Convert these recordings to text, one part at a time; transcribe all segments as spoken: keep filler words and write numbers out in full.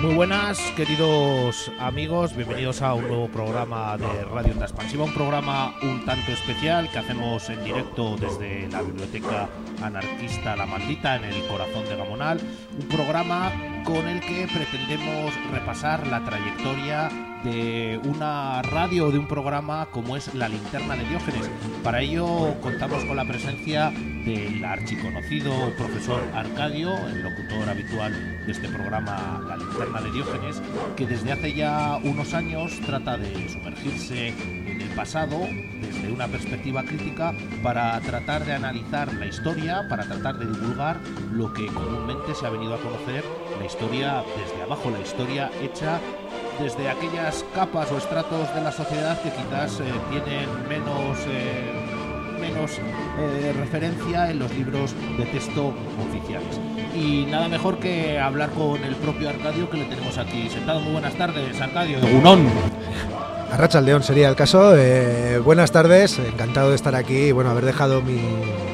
Muy buenas, queridos amigos, bienvenidos a un nuevo programa de Radio Onda Expansiva, un programa un tanto especial que hacemos en directo desde la Biblioteca Anarquista La Maldita, en el corazón de Gamonal, un programa con el que pretendemos repasar la trayectoria de una radio o de un programa como es La Linterna de Diógenes. Para ello contamos con la presencia del archiconocido profesor Arcadio, el locutor habitual de este programa La Linterna de Diógenes, que desde hace ya unos años trata de sumergirse en el pasado desde una perspectiva crítica para tratar de analizar la historia, para tratar de divulgar lo que comúnmente se ha venido a conocer, la historia desde abajo, la historia hecha desde aquellas capas o estratos de la sociedad que quizás eh, tienen menos, eh, menos eh, referencia en los libros de texto oficiales. Y nada mejor que hablar con el propio Arcadio, que le tenemos aquí sentado. Muy buenas tardes, Arcadio. Unón. Arratsaldeon sería el caso. Eh, buenas tardes, encantado de estar aquí y bueno, haber dejado mi,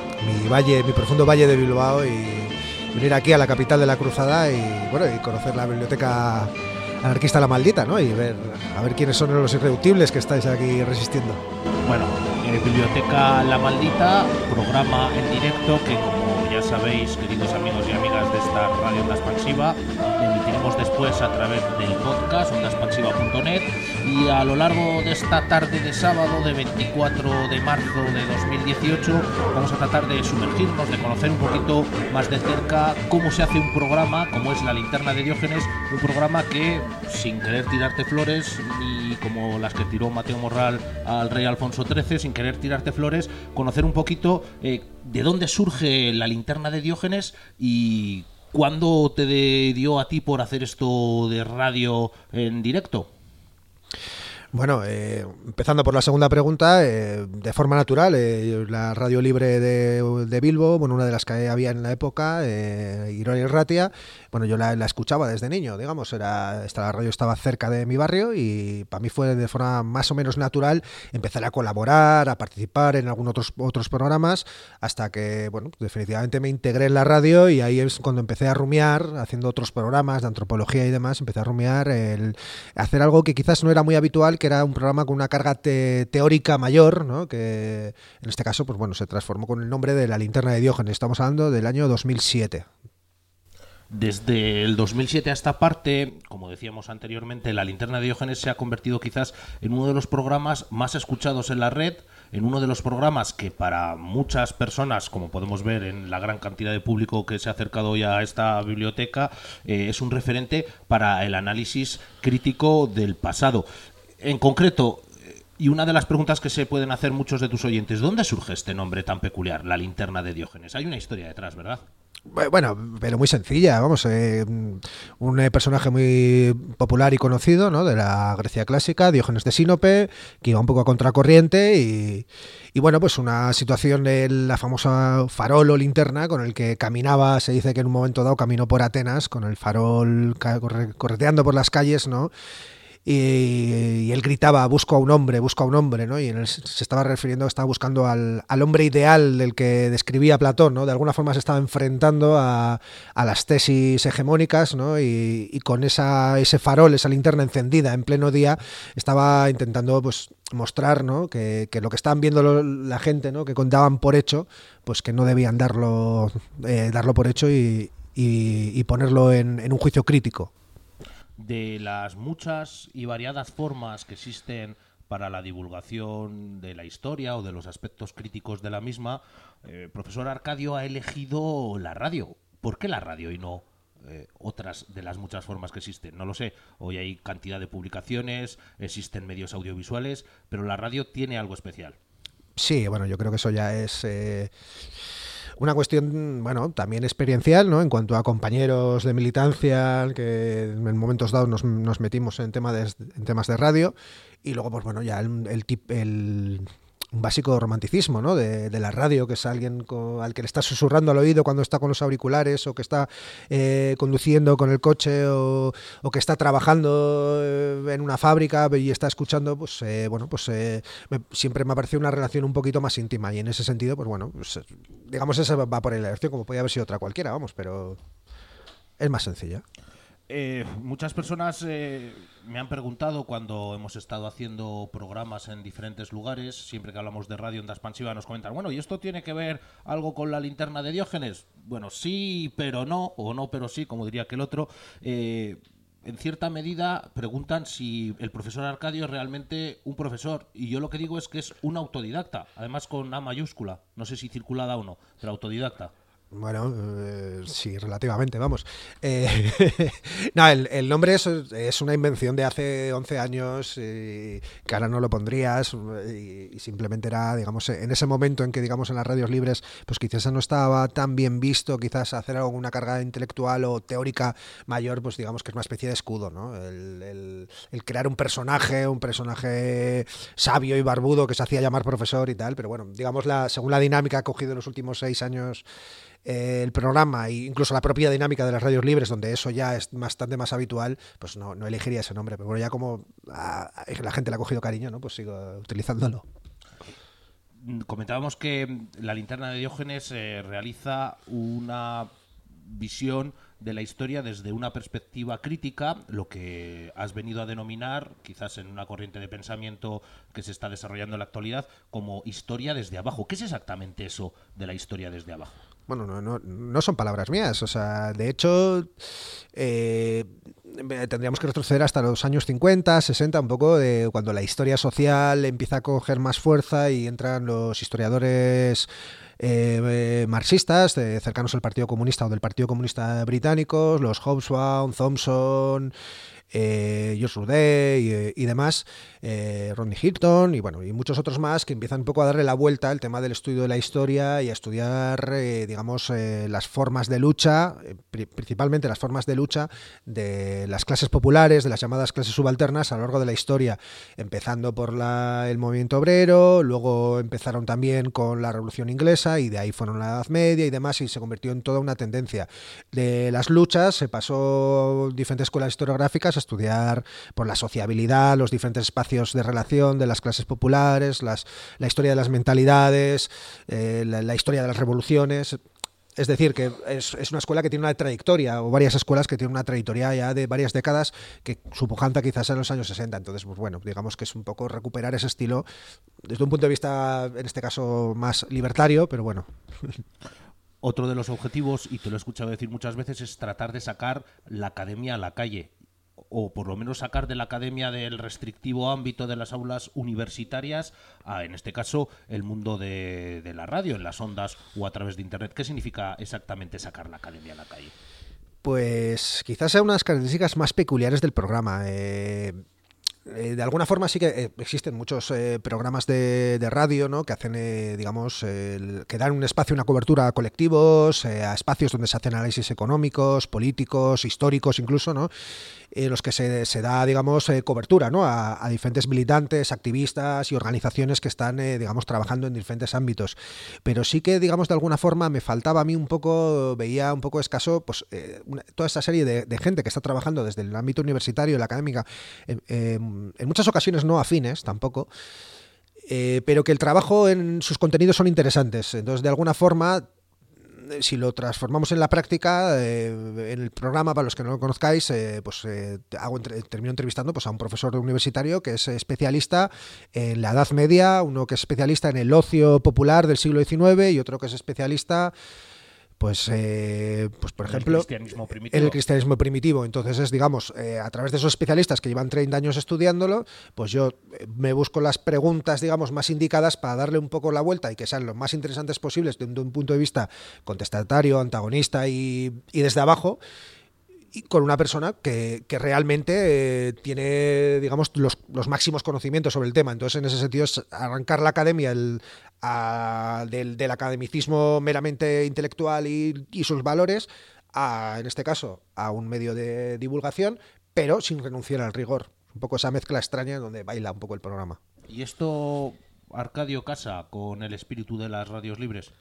mi valle, mi profundo valle de Bilbao y venir aquí a la capital de la Cruzada y bueno, y conocer la biblioteca Anarquista La Maldita, ¿no? Y ver a ver quiénes son los irreductibles que estáis aquí resistiendo. Bueno, eh, Biblioteca La Maldita, programa en directo que, como ya sabéis, queridos amigos y amigas de esta radio Onda Expansiva, emitiremos después a través del podcast onda expansiva punto net, y a lo largo de esta tarde de sábado de veinticuatro de marzo de dos mil dieciocho vamos a tratar de sumergirnos, de conocer un poquito más de cerca cómo se hace un programa como es La Linterna de Diógenes, un programa que, sin querer tirarte flores, ni como las que tiró Mateo Morral al rey Alfonso trece, sin querer tirarte flores, conocer un poquito eh, de dónde surge La Linterna de Diógenes y cuándo te dio a ti por hacer esto de radio en directo. Bueno, eh, empezando por la segunda pregunta, eh, de forma natural, eh, la radio libre de, de Bilbo, bueno, una de las que había en la época, eh, Irón y Ratia, bueno, yo la, la escuchaba desde niño, digamos, era esta la radio estaba cerca de mi barrio y para mí fue de forma más o menos natural empezar a colaborar, a participar en algunos otros, otros programas, hasta que, bueno, definitivamente me integré en la radio y ahí es cuando empecé a rumiar, haciendo otros programas de antropología y demás, empecé a rumiar el hacer algo que quizás no era muy habitual, que era un programa con una carga te- teórica mayor, ¿no? Que en este caso, pues bueno, se transformó con el nombre de La Linterna de Diógenes. Estamos hablando del año dos mil siete. Desde el dos mil siete a esta parte, como decíamos anteriormente, La Linterna de Diógenes se ha convertido quizás en uno de los programas más escuchados en la red, en uno de los programas que para muchas personas, como podemos ver en la gran cantidad de público que se ha acercado ya a esta biblioteca, eh, es un referente para el análisis crítico del pasado. En concreto, y una de las preguntas que se pueden hacer muchos de tus oyentes, ¿dónde surge este nombre tan peculiar, La Linterna de Diógenes? Hay una historia detrás, ¿verdad? Bueno, pero muy sencilla, vamos, eh, un eh, personaje muy popular y conocido, ¿no? De la Grecia clásica, Diógenes de Sinope, que iba un poco a contracorriente y, y bueno, pues una situación de la famosa farol o linterna con el que caminaba, se dice que en un momento dado caminó por Atenas con el farol corre, correteando por las calles, ¿no? Y, y él gritaba, busco a un hombre, busco a un hombre, ¿no? Y en él se estaba refiriendo, estaba buscando al, al hombre ideal del que describía Platón, ¿no? De alguna forma se estaba enfrentando a, a las tesis hegemónicas, ¿no? Y, y con esa, ese farol, esa linterna encendida en pleno día, estaba intentando, pues, mostrar, ¿no? Que, que lo que estaban viendo lo, la gente, ¿no? Que contaban por hecho, pues que no debían darlo, eh, darlo por hecho y, y, y ponerlo en, en un juicio crítico. De las muchas y variadas formas que existen para la divulgación de la historia o de los aspectos críticos de la misma, eh, profesor Arcadio ha elegido la radio. ¿Por qué la radio y no eh, otras de las muchas formas que existen? No lo sé. Hoy hay cantidad de publicaciones, existen medios audiovisuales, pero la radio tiene algo especial. Sí, bueno, yo creo que eso ya es... Eh... Una cuestión, bueno, también experiencial, ¿no? En cuanto a compañeros de militancia, que en momentos dados nos, nos metimos en, tema de, en temas de radio, y luego, pues bueno, ya el, el, tip, el un básico romanticismo, ¿no? De, de la radio, que es alguien con, al que le está susurrando al oído cuando está con los auriculares, o que está eh, conduciendo con el coche, o, o que está trabajando eh, en una fábrica y está escuchando, pues eh, bueno, pues eh, me, siempre me ha parecido una relación un poquito más íntima, y en ese sentido, pues bueno, pues, digamos, esa va por la elección, como podía haber sido otra cualquiera, vamos, pero es más sencilla. Eh, muchas personas eh, me han preguntado cuando hemos estado haciendo programas en diferentes lugares, siempre que hablamos de Radio Onda Expansiva nos comentan, bueno, ¿y esto tiene que ver algo con la linterna de Diógenes? Bueno, sí, pero no, o no, pero sí, como diría aquel otro. Eh, en cierta medida preguntan si el profesor Arcadio es realmente un profesor, y yo lo que digo es que es un autodidacta, además con A mayúscula, no sé si circulada o no, pero autodidacta. Bueno, eh, sí, relativamente, vamos. Eh, no, el, el nombre es, es una invención de hace once años, y que ahora no lo pondrías, y, y simplemente era, digamos, en ese momento en que, digamos, en las radios libres, pues quizás no estaba tan bien visto, quizás hacer alguna carga intelectual o teórica mayor, pues digamos que es una especie de escudo, ¿no? El, el, el crear un personaje, un personaje sabio y barbudo que se hacía llamar profesor y tal, pero bueno, digamos, la, según la dinámica que ha cogido en los últimos seis años Eh, el programa e incluso la propia dinámica de las radios libres, donde eso ya es bastante más habitual, pues no, no elegiría ese nombre, pero bueno, ya como a, a la gente le ha cogido cariño, ¿no? Pues sigo utilizándolo. Comentábamos que la linterna de Diógenes eh, realiza una visión de la historia desde una perspectiva crítica, lo que has venido a denominar, quizás en una corriente de pensamiento que se está desarrollando en la actualidad, como historia desde abajo. ¿Qué es exactamente eso de la historia desde abajo? Bueno, no, no, no son palabras mías, o sea, de hecho eh, tendríamos que retroceder hasta los años cincuenta, sesenta, un poco de cuando la historia social empieza a coger más fuerza y entran los historiadores eh, eh, marxistas eh, cercanos al Partido Comunista o del Partido Comunista británico, los Hobsbawm, Thompson, eh, George Rudé y, y demás, eh, Rodney Hilton y bueno y muchos otros más que empiezan un poco a darle la vuelta al tema del estudio de la historia y a estudiar eh, digamos eh, las formas de lucha, eh, principalmente las formas de lucha de las clases populares, de las llamadas clases subalternas a lo largo de la historia, empezando por la, el movimiento obrero, luego empezaron también con la Revolución Inglesa y de ahí fueron la Edad Media y demás, y se convirtió en toda una tendencia. De las luchas se pasó diferentes escuelas historiográficas a estudiar por la sociabilidad, los diferentes espacios de relación de las clases populares, las, la historia de las mentalidades, eh, la, la historia de las revoluciones. Es decir, que es, es una escuela que tiene una trayectoria, o varias escuelas que tienen una trayectoria ya de varias décadas, que su pujanta quizás en los años sesenta. Entonces, pues bueno, digamos que es un poco recuperar ese estilo desde un punto de vista, en este caso, más libertario, pero bueno. Otro de los objetivos, y te lo he escuchado decir muchas veces, es tratar de sacar la academia a la calle, o por lo menos sacar de la academia del restrictivo ámbito de las aulas universitarias a, en este caso, el mundo de, de la radio, en las ondas o a través de Internet. ¿Qué significa exactamente sacar la academia a la calle? Pues quizás sea una de las características más peculiares del programa. Eh... Eh, de alguna forma sí que eh, existen muchos eh, programas de, de radio, ¿no? Que hacen, eh, digamos, eh, que dan un espacio, una cobertura a colectivos, eh, a espacios donde se hacen análisis económicos, políticos, históricos incluso, ¿no? En los que se, se da, digamos, eh, cobertura, ¿no? A, a diferentes militantes, activistas y organizaciones que están, eh, digamos, trabajando en diferentes ámbitos. Pero sí que, digamos, de alguna forma me faltaba a mí un poco, veía un poco escaso, pues, eh, una, toda esta serie de, de gente que está trabajando desde el ámbito universitario, la académica, eh, eh, en muchas ocasiones no afines tampoco, eh, pero que el trabajo en sus contenidos son interesantes. Entonces, de alguna forma, si lo transformamos en la práctica, eh, en el programa, para los que no lo conozcáis, eh, pues eh, hago entre, termino entrevistando pues, a un profesor universitario que es especialista en la Edad Media, uno que es especialista en el ocio popular del siglo diecinueve y otro que es especialista, pues, eh, pues por ejemplo, el cristianismo primitivo. En el cristianismo primitivo. Entonces es, digamos, eh, a través de esos especialistas que llevan treinta años estudiándolo, pues yo me busco las preguntas, digamos, más indicadas para darle un poco la vuelta y que sean lo más interesantes posibles desde un punto de vista contestatario, antagonista y, y desde abajo, y con una persona que, que realmente eh, tiene, digamos, los, los máximos conocimientos sobre el tema. Entonces, en ese sentido, es arrancar la academia el, a, del, del academicismo meramente intelectual y, y sus valores, a, en este caso, a un medio de divulgación, pero sin renunciar al rigor. Un poco esa mezcla extraña donde baila un poco el programa. ¿Y esto, Arcadio, casa con el espíritu de las radios libres?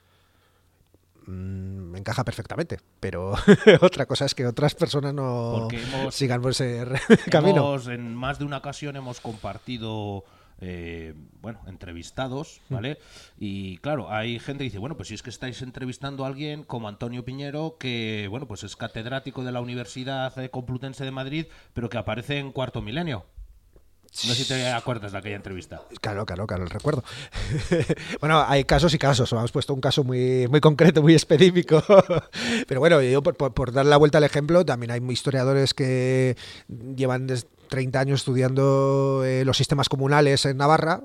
Me encaja perfectamente, pero otra cosa es que otras personas no hemos, sigan por ese camino. Hemos, en más de una ocasión hemos compartido eh, bueno, entrevistados, ¿vale? Y claro, hay gente que dice, bueno, pues si es que estáis entrevistando a alguien como Antonio Piñero, que, bueno, pues es catedrático de la Universidad Complutense de Madrid, pero que aparece en Cuarto Milenio. No sé si te acuerdas de aquella entrevista. Claro, claro, claro, el recuerdo. Bueno, hay casos y casos. Hemos puesto un caso muy, muy concreto, muy específico. Pero bueno, yo por, por, por dar la vuelta al ejemplo, también hay historiadores que llevan treinta años estudiando eh, los sistemas comunales en Navarra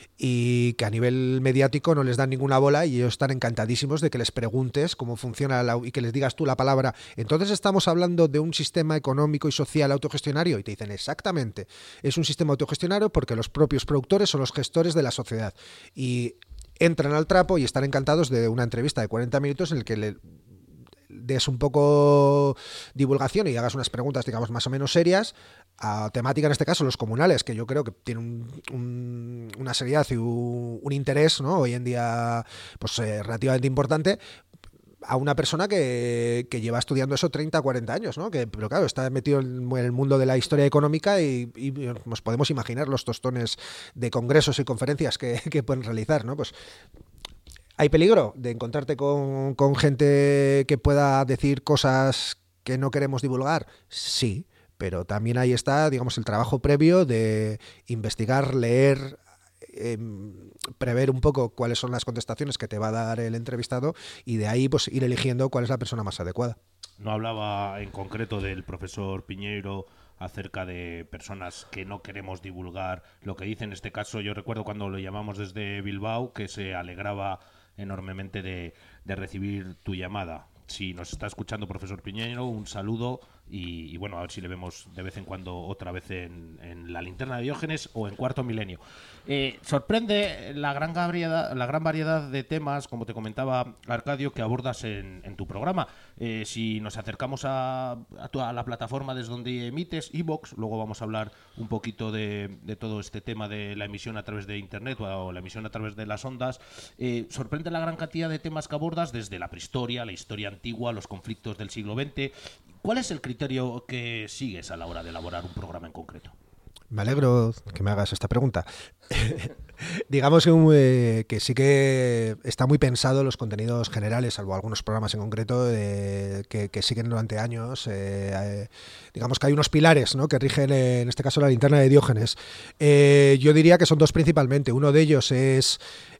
y que a nivel mediático no les dan ninguna bola y ellos están encantadísimos de que les preguntes cómo funciona la, y que les digas tú la palabra. Entonces estamos hablando de un sistema económico y social autogestionario y te dicen exactamente, es un sistema autogestionario porque los propios productores son los gestores de la sociedad y entran al trapo y están encantados de una entrevista de cuarenta minutos en el que le des un poco divulgación y hagas unas preguntas, digamos, más o menos serias a temática, en este caso, los comunales, que yo creo que tienen un, un, una seriedad y un, un interés, ¿no? Hoy en día, pues eh, relativamente importante, a una persona que, que lleva estudiando eso treinta, cuarenta años, ¿no? Que, pero claro, está metido en el mundo de la historia económica y, y nos podemos imaginar los tostones de congresos y conferencias que, que pueden realizar, ¿no? Pues ¿hay peligro de encontrarte con, con gente que pueda decir cosas que no queremos divulgar? Sí, pero también ahí está, digamos, el trabajo previo de investigar, leer, eh, prever un poco cuáles son las contestaciones que te va a dar el entrevistado y de ahí pues ir eligiendo cuál es la persona más adecuada. No hablaba en concreto del profesor Piñeiro acerca de personas que no queremos divulgar lo que dice. En este caso yo recuerdo cuando lo llamamos desde Bilbao que se alegraba enormemente de, de recibir tu llamada. Si nos está escuchando, profesor Piñeiro, un saludo y, y bueno, a ver si le vemos de vez en cuando otra vez en, en la linterna de Diógenes o en Cuarto Milenio. Eh, sorprende la gran variedad, la gran variedad de temas, como te comentaba Arcadio, que abordas en, en tu programa. Eh, si nos acercamos a, a, tu, a la plataforma desde donde emites, iVoox, luego vamos a hablar un poquito de, de todo este tema de la emisión a través de Internet o, o la emisión a través de las ondas. Eh, sorprende la gran cantidad de temas que abordas, desde la prehistoria, la historia antigua, los conflictos del siglo veinte. ¿Cuál es el criterio que sigues a la hora de elaborar un programa en concreto? Me alegro que me hagas esta pregunta. Digamos que, eh, que sí que está muy pensado los contenidos generales, salvo algunos programas en concreto eh, que, que siguen durante años. Eh, eh, digamos que hay unos pilares, ¿no?, que rigen, eh, en este caso, la linterna de Diógenes. Eh, yo diría que son dos principalmente. Uno de ellos es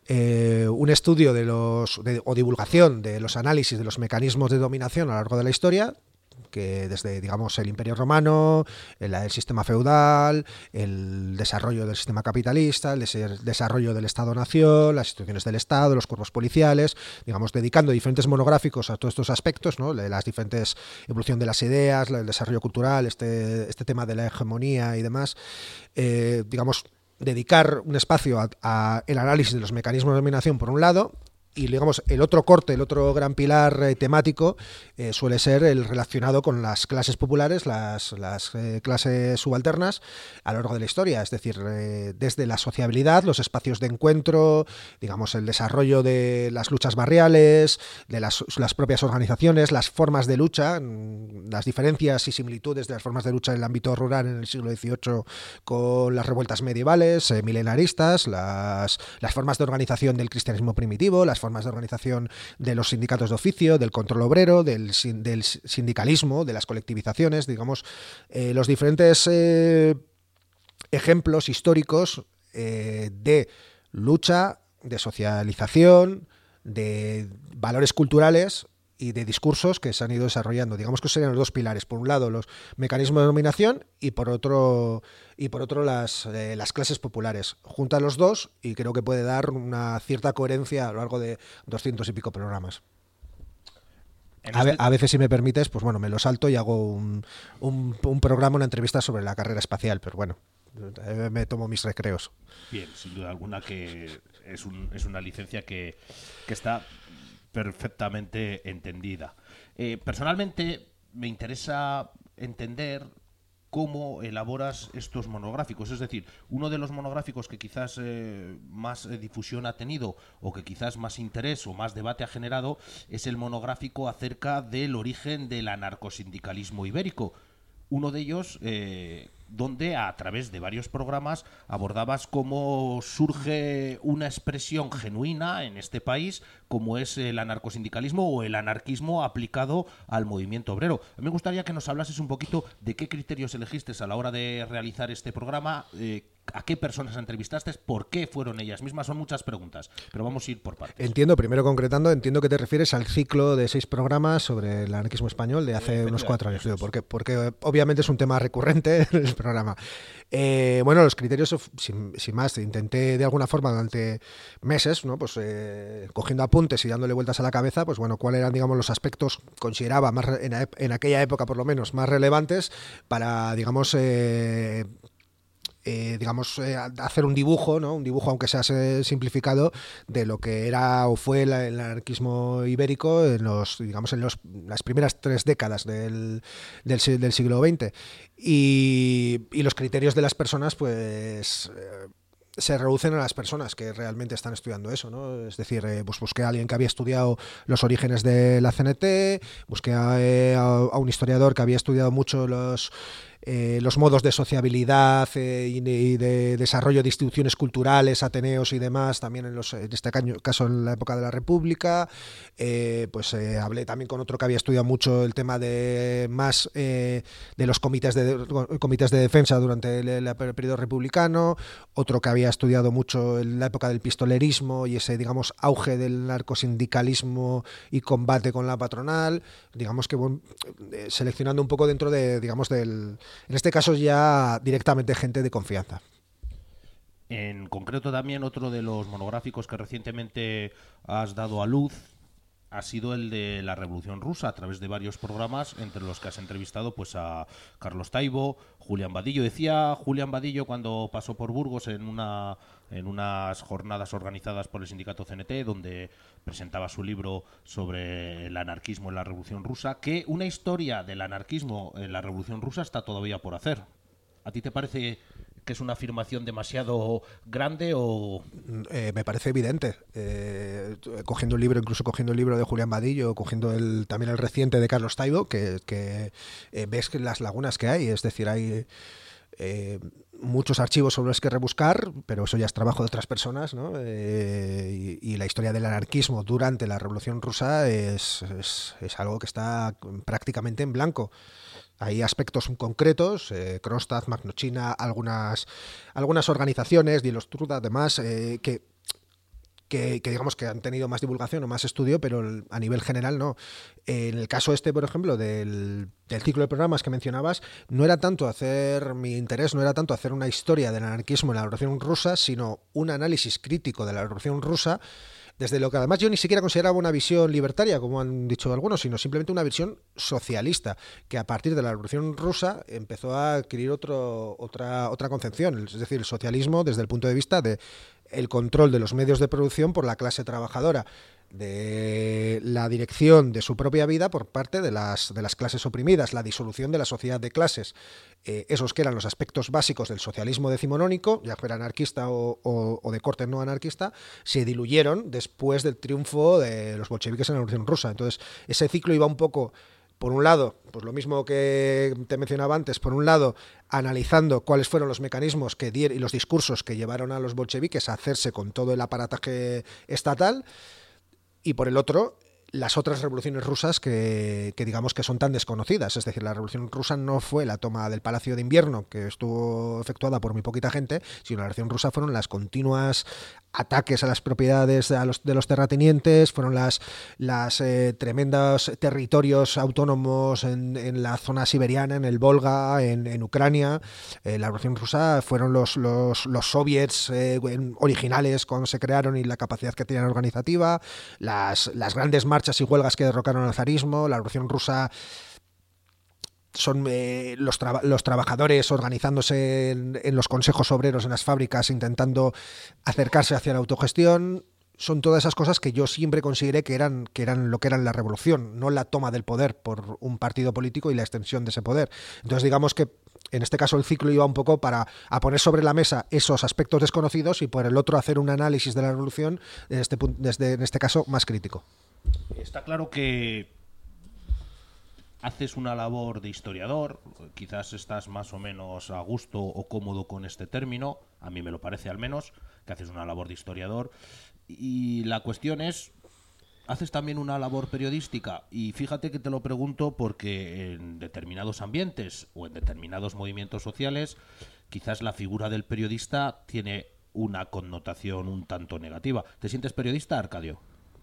eh, un estudio de los de, o divulgación de los análisis de los mecanismos de dominación a lo largo de la historia, que desde, digamos, el Imperio Romano, el, el sistema feudal, el desarrollo del sistema capitalista, el des- desarrollo del Estado-Nación, las instituciones del Estado, los cuerpos policiales, digamos, dedicando diferentes monográficos a todos estos aspectos, ¿no?, de las diferentes evolución de las ideas, el desarrollo cultural, este, este tema de la hegemonía y demás, eh, digamos, dedicar un espacio a, a el análisis de los mecanismos de dominación por un lado. Y digamos, el otro corte, el otro gran pilar eh, temático eh, suele ser el relacionado con las clases populares, las, las eh, clases subalternas a lo largo de la historia. Es decir, eh, desde la sociabilidad, los espacios de encuentro, digamos, el desarrollo de las luchas barriales, de las, las propias organizaciones, las formas de lucha, las diferencias y similitudes de las formas de lucha en el ámbito rural en el siglo dieciocho con las revueltas medievales, eh, milenaristas, las, las formas de organización del cristianismo primitivo, las formas de organización de los sindicatos de oficio, del control obrero, del, del sindicalismo, de las colectivizaciones, digamos, eh, los diferentes eh, ejemplos históricos eh, de lucha, de socialización, de valores culturales y de discursos que se han ido desarrollando. Digamos que serían los dos pilares. Por un lado, los mecanismos de dominación y por otro, y por otro las, eh, las clases populares. Junta los dos y creo que puede dar una cierta coherencia a lo largo de doscientos y pico programas. A, este... a veces, si me permites, pues bueno, me lo salto y hago un, un, un programa, una entrevista sobre la carrera espacial, pero bueno, me tomo mis recreos. Bien, sin duda alguna que es, un, es una licencia que, que está perfectamente entendida. Eh, personalmente me interesa entender cómo elaboras estos monográficos. Es decir, uno de los monográficos que quizás eh, más eh, difusión ha tenido o que quizás más interés o más debate ha generado es el monográfico acerca del origen del anarcosindicalismo ibérico. Uno de ellos, eh, donde a través de varios programas abordabas cómo surge una expresión genuina en este país, como es el anarcosindicalismo o el anarquismo aplicado al movimiento obrero. A mí me gustaría que nos hablases un poquito de qué criterios elegiste a la hora de realizar este programa, eh, a qué personas entrevistaste, por qué fueron ellas mismas. Son muchas preguntas, pero vamos a ir por partes. Entiendo, primero concretando, entiendo que te refieres al ciclo de seis programas sobre el anarquismo español de hace unos cuatro años, porque, porque obviamente es un tema recurrente en el programa. Eh, bueno, los criterios, sin, sin más, intenté de alguna forma durante meses, ¿no? Pues eh, cogiendo apuntes y dándole vueltas a la cabeza, pues bueno, cuáles eran, digamos, los aspectos consideraba más en, en aquella época, por lo menos, más relevantes para, digamos, eh, Eh, digamos, eh, hacer un dibujo, ¿no? Un dibujo, aunque sea simplificado, de lo que era o fue la, el anarquismo ibérico en los, digamos, en los, las primeras tres décadas del, del, del siglo veinte. Y, y los criterios de las personas, pues... Eh, se reducen a las personas que realmente están estudiando eso, ¿no? Es decir, eh, pues busqué a alguien que había estudiado los orígenes de la C N T, busqué a, eh, a un historiador que había estudiado mucho los Eh, los modos de sociabilidad eh, y, de, y de desarrollo de instituciones culturales, ateneos y demás, también en, los, en este caso en la época de la República. Eh, pues eh, hablé también con otro que había estudiado mucho el tema de más eh, de los comités de, comités de defensa durante el, el periodo republicano, otro que había estudiado mucho en la época del pistolerismo y ese, digamos, auge del narcosindicalismo y combate con la patronal, digamos que bueno, eh, seleccionando un poco dentro de, digamos, del en este caso ya directamente gente de confianza. En concreto también otro de los monográficos que recientemente has dado a luz ha sido el de la Revolución Rusa, a través de varios programas, entre los que has entrevistado pues a Carlos Taibo, Julián Vadillo. Decía Julián Vadillo cuando pasó por Burgos en una en unas jornadas organizadas por el sindicato C N T, donde presentaba su libro sobre el anarquismo en la Revolución Rusa, que una historia del anarquismo en la Revolución Rusa está todavía por hacer. ¿A ti te parece que es una afirmación demasiado grande o...? Eh, me parece evidente. Eh, cogiendo el libro, incluso cogiendo el libro de Julián Vadillo, cogiendo el, también el reciente de Carlos Taibo, que, que eh, ves que las lagunas que hay, es decir, hay... Eh, muchos archivos sobre los que rebuscar, pero eso ya es trabajo de otras personas, ¿no? Eh, y, y la historia del anarquismo durante la Revolución Rusa es, es, es algo que está prácticamente en blanco. Hay aspectos concretos, eh, Kronstadt, Magnochina, algunas, algunas organizaciones, Dilostruda, además, eh, que Que, que digamos que han tenido más divulgación o más estudio, pero a nivel general no. En el caso este, por ejemplo, del, del ciclo de programas que mencionabas, no era tanto hacer, mi interés no era tanto hacer una historia del anarquismo en la Revolución Rusa, sino un análisis crítico de la Revolución Rusa, desde lo que además yo ni siquiera consideraba una visión libertaria, como han dicho algunos, sino simplemente una visión socialista, que a partir de la Revolución Rusa empezó a adquirir otro, otra, otra concepción, es decir, el socialismo desde el punto de vista de el control de los medios de producción por la clase trabajadora, de la dirección de su propia vida por parte de las, de las clases oprimidas, la disolución de la sociedad de clases. Eh, esos que eran los aspectos básicos del socialismo decimonónico, ya fuera anarquista o, o, o de corte no anarquista, se diluyeron después del triunfo de los bolcheviques en la Revolución Rusa. Entonces, ese ciclo iba un poco... Por un lado, pues lo mismo que te mencionaba antes, por un lado, analizando cuáles fueron los mecanismos que dieron y los discursos que llevaron a los bolcheviques a hacerse con todo el aparataje estatal, y por el otro, las otras revoluciones rusas que, que digamos que son tan desconocidas. Es decir, la Revolución Rusa no fue la toma del Palacio de Invierno, que estuvo efectuada por muy poquita gente, sino la Revolución Rusa fueron las continuas ataques a las propiedades a los, de los terratenientes, fueron las, las eh, tremendos territorios autónomos en, en la zona siberiana, en el Volga, en, en Ucrania. Eh, la Revolución Rusa fueron los, los, los soviets eh, originales cuando se crearon y la capacidad que tenían organizativa, las, las grandes marchas y huelgas que derrocaron al zarismo. La Revolución Rusa son eh, los, tra los trabajadores organizándose en, en los consejos obreros en las fábricas, intentando acercarse hacia la autogestión. Son todas esas cosas que yo siempre consideré que eran, que eran lo que era la revolución, no la toma del poder por un partido político y la extensión de ese poder. Entonces, digamos que en este caso el ciclo iba un poco para a poner sobre la mesa esos aspectos desconocidos y por el otro hacer un análisis de la revolución desde este, desde, en este caso más crítico. Está claro que haces una labor de historiador, quizás estás más o menos a gusto o cómodo con este término, a mí me lo parece al menos, que haces una labor de historiador, y la cuestión es, ¿haces también una labor periodística? Y fíjate que te lo pregunto porque en determinados ambientes o en determinados movimientos sociales, quizás la figura del periodista tiene una connotación un tanto negativa. ¿Te sientes periodista, Arcadio?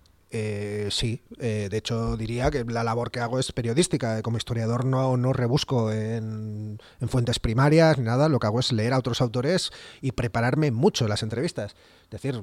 Eh, sí, eh, de hecho diría que la labor que hago es periodística. Como historiador no, no rebusco en, en fuentes primarias ni nada, lo que hago es leer a otros autores y prepararme mucho las entrevistas. Es decir,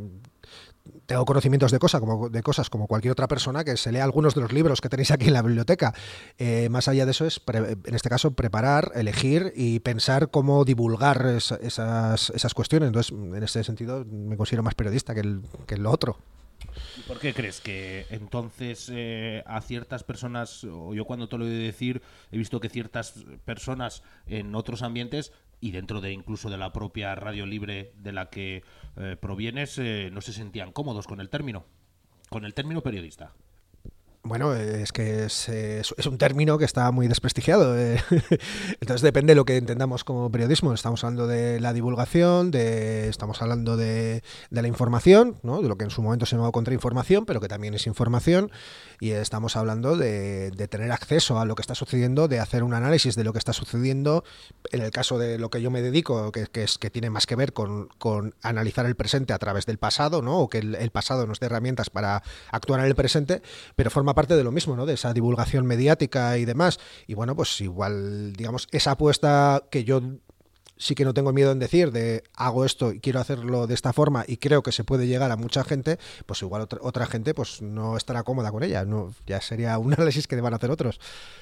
tengo conocimientos de, cosa, como, de cosas como cualquier otra persona que se lee algunos de los libros que tenéis aquí en la biblioteca. Eh, más allá de eso es, pre, en este caso, preparar, elegir y pensar cómo divulgar es, esas, esas cuestiones. Entonces, en ese sentido, me considero más periodista que, el, que lo otro. ¿Y por qué crees que entonces eh, a ciertas personas, o yo cuando te lo he de decir, he visto que ciertas personas en otros ambientes y dentro de incluso de la propia radio libre de la que eh, provienes, eh, no se sentían cómodos con el término, con el término periodista? Bueno, es que es, es, es un término que está muy desprestigiado. Eh. Entonces depende de lo que entendamos como periodismo. Estamos hablando de la divulgación, de, estamos hablando de, de la información, ¿no? De lo que en su momento se llamaba contrainformación, pero que también es información. Y estamos hablando de, de tener acceso a lo que está sucediendo, de hacer un análisis de lo que está sucediendo. En el caso de lo que yo me dedico, que, que, es, que tiene más que ver con, con analizar el presente a través del pasado, ¿no? O que el, el pasado nos dé herramientas para actuar en el presente, pero forma parte de lo mismo, ¿no? De esa divulgación mediática y demás. Y bueno, pues igual, digamos, esa apuesta que yo sí que no tengo miedo en decir de hago esto y quiero hacerlo de esta forma y creo que se puede llegar a mucha gente, pues igual otra, otra gente pues no estará cómoda con ella. No, ya sería un análisis que deban hacer otros.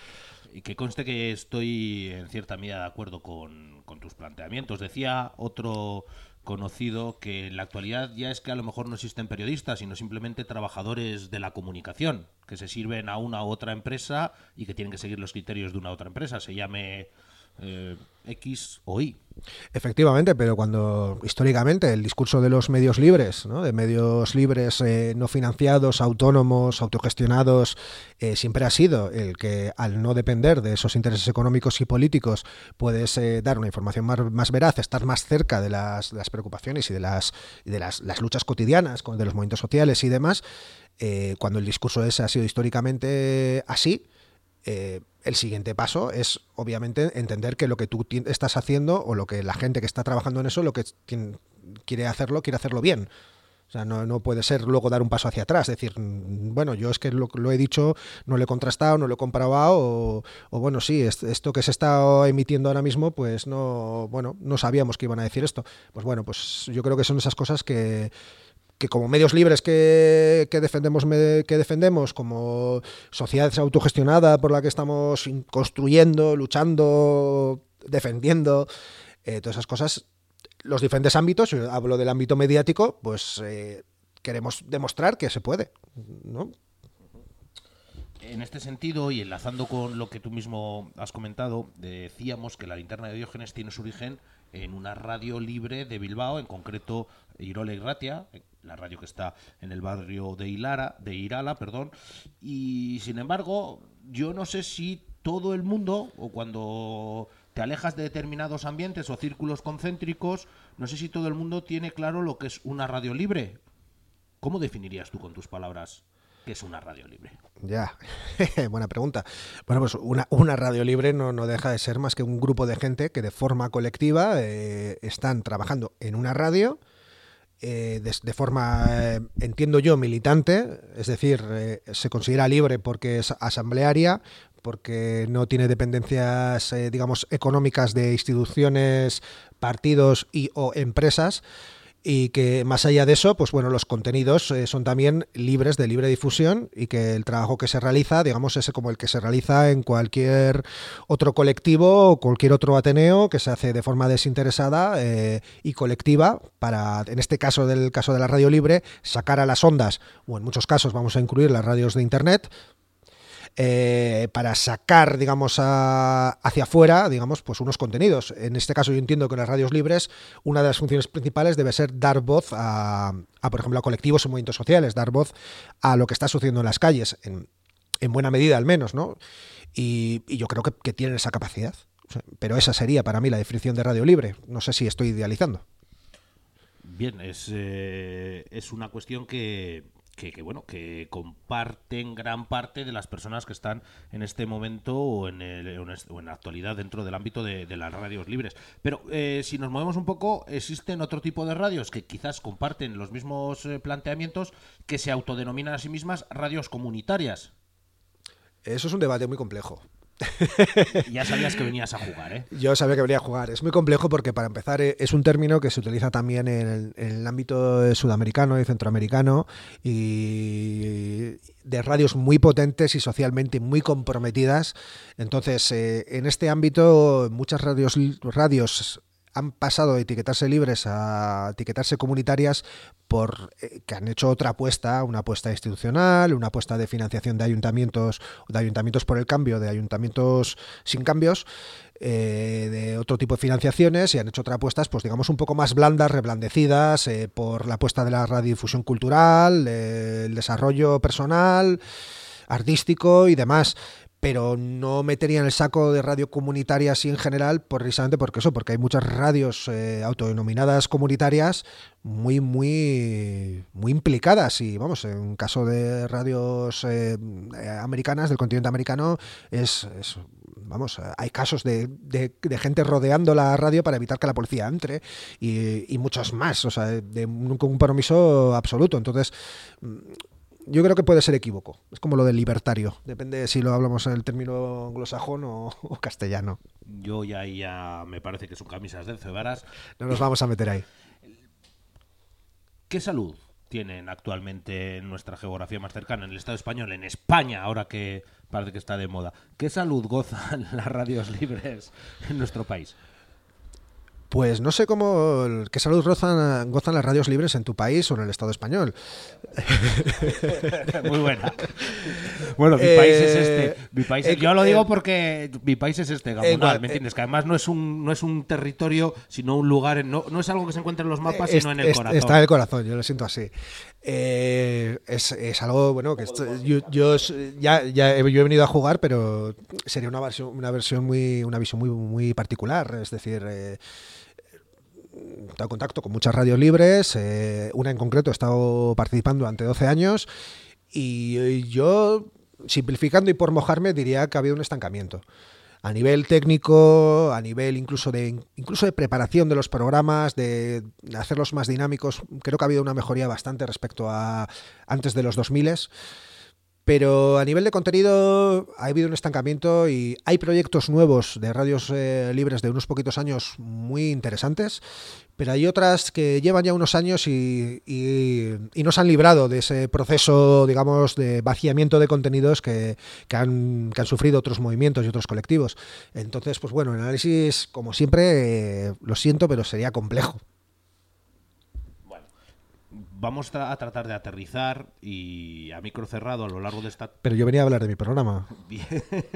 Y que conste que estoy en cierta medida de acuerdo con, con tus planteamientos. Decía otro conocido que en la actualidad ya es que a lo mejor no existen periodistas, sino simplemente trabajadores de la comunicación, que se sirven a una u otra empresa y que tienen que seguir los criterios de una u otra empresa, se llame eh, X o Y. Efectivamente, pero cuando históricamente el discurso de los medios libres, ¿no? De medios libres eh, no financiados, autónomos, autogestionados, eh, siempre ha sido el que al no depender de esos intereses económicos y políticos puedes eh, dar una información más, más veraz, estar más cerca de las, de las preocupaciones y de las, y de las, las luchas cotidianas, de los movimientos sociales y demás. Eh, cuando el discurso ese ha sido históricamente así, Eh, el siguiente paso es, obviamente, entender que lo que tú estás haciendo o lo que la gente que está trabajando en eso, lo que quiere hacerlo, quiere hacerlo bien. O sea, no, no puede ser luego dar un paso hacia atrás, decir, bueno, yo es que lo, lo he dicho, no lo he contrastado, no lo he comprobado, o, o bueno, sí, esto que se está emitiendo ahora mismo, pues no, bueno, no sabíamos que iban a decir esto. Pues bueno, pues yo creo que son esas cosas que que como medios libres que, que defendemos que defendemos como sociedad autogestionada por la que estamos construyendo, luchando, defendiendo, eh, todas esas cosas, los diferentes ámbitos, yo hablo del ámbito mediático, pues eh, queremos demostrar que se puede, ¿no? En este sentido, y enlazando con lo que tú mismo has comentado, decíamos que la Linterna de Diógenes tiene su origen en una radio libre de Bilbao, en concreto Irola y Ratia, la radio que está en el barrio de Ilara, de Irala, perdón, y sin embargo, yo no sé si todo el mundo, o cuando te alejas de determinados ambientes o círculos concéntricos, no sé si todo el mundo tiene claro lo que es una radio libre. ¿Cómo definirías tú con tus palabras qué es una radio libre? Ya, buena pregunta. Bueno, pues una, una radio libre no, no deja de ser más que un grupo de gente que de forma colectiva eh, están trabajando en una radio eh, de, de forma, eh, entiendo yo, militante, es decir, eh, se considera libre porque es asamblearia, porque no tiene dependencias, eh, digamos, económicas de instituciones, partidos y o empresas, y que más allá de eso, pues bueno, los contenidos eh, son también libres de libre difusión y que el trabajo que se realiza, digamos, es como el que se realiza en cualquier otro colectivo o cualquier otro ateneo que se hace de forma desinteresada eh, y colectiva para, en este caso del caso de la radio libre, sacar a las ondas, o en muchos casos vamos a incluir las radios de internet, Eh, para sacar, digamos, a, hacia afuera, digamos, pues unos contenidos. En este caso yo entiendo que en las radios libres una de las funciones principales debe ser dar voz a, a por ejemplo, a colectivos y movimientos sociales, dar voz a lo que está sucediendo en las calles. En, en buena medida al menos, ¿no? Y, y yo creo que, que tienen esa capacidad. O sea, pero esa sería para mí la definición de radio libre. No sé si estoy idealizando. Bien, es, eh, es una cuestión que, que, que, bueno, que comparten gran parte de las personas que están en este momento o en, el, o en, este, o en la actualidad dentro del ámbito de, de las radios libres. Pero eh, si nos movemos un poco, existen otro tipo de radios que quizás comparten los mismos eh, planteamientos, que se autodenominan a sí mismas radios comunitarias. Eso es un debate muy complejo. Ya sabías que venías a jugar, ¿eh? Yo sabía que venía a jugar. Es muy complejo porque, para empezar, es un término que se utiliza también en el, en el ámbito sudamericano y centroamericano, y de radios muy potentes y socialmente muy comprometidas. Entonces, eh, en este ámbito, muchas radios, radios han pasado de etiquetarse libres a etiquetarse comunitarias por eh, que han hecho otra apuesta, una apuesta institucional, una apuesta de financiación de ayuntamientos, de ayuntamientos por el cambio, de ayuntamientos sin cambios, eh, de otro tipo de financiaciones, y han hecho otras apuestas, pues digamos, un poco más blandas, reblandecidas, eh, por la apuesta de la radiodifusión cultural, eh, el desarrollo personal, artístico y demás. Pero no metería en el saco de radio comunitaria así en general, precisamente porque eso, porque hay muchas radios eh, autodenominadas comunitarias muy, muy, muy implicadas. Y vamos, en caso de radios eh, americanas, del continente americano, es, es vamos, hay casos de, de, de gente rodeando la radio para evitar que la policía entre, y, y muchos más, o sea, de un compromiso absoluto. Entonces, yo creo que puede ser equívoco. Es como lo del libertario. Depende si lo hablamos en el término anglosajón o, o castellano. Yo ya, ya me parece que son camisas de once varas. No nos vamos a meter ahí. ¿Qué salud tienen actualmente en nuestra geografía más cercana, en el Estado español, en España, ahora que parece que está de moda? ¿Qué salud gozan las radios libres en nuestro país? Pues no sé cómo, qué salud gozan, gozan las radios libres en tu país o en el Estado español. Muy buena. Bueno, mi eh, país es este. Mi país es, eh, yo lo digo porque mi país es este, Gamonal, eh, ¿me entiendes? Que además no es un no es un territorio, sino un lugar, no, no es algo que se encuentre en los mapas, es, sino en el es, corazón. Está en el corazón, yo lo siento así. Eh, es, es algo, bueno, que esto, yo, yo ya, ya he, yo he venido a jugar, pero sería una versión, una versión muy, una visión muy, muy particular. Es decir, eh, he estado en contacto con muchas radios libres, eh, una en concreto he estado participando durante doce años, y yo, simplificando y por mojarme, diría que ha habido un estancamiento. A nivel técnico, a nivel incluso de incluso de preparación de los programas, de hacerlos más dinámicos, creo que ha habido una mejoría bastante respecto a antes de los dos mil. Pero a nivel de contenido ha habido un estancamiento, y hay proyectos nuevos de radios eh, libres de unos poquitos años muy interesantes, pero hay otras que llevan ya unos años y, y, y no se han librado de ese proceso, digamos, de vaciamiento de contenidos que, que, han, que han sufrido otros movimientos y otros colectivos. Entonces, pues bueno, el análisis, como siempre, eh, lo siento, pero sería complejo. Vamos a tratar de aterrizar y a micro cerrado a lo largo de esta... Pero yo venía a hablar de mi programa. Bien.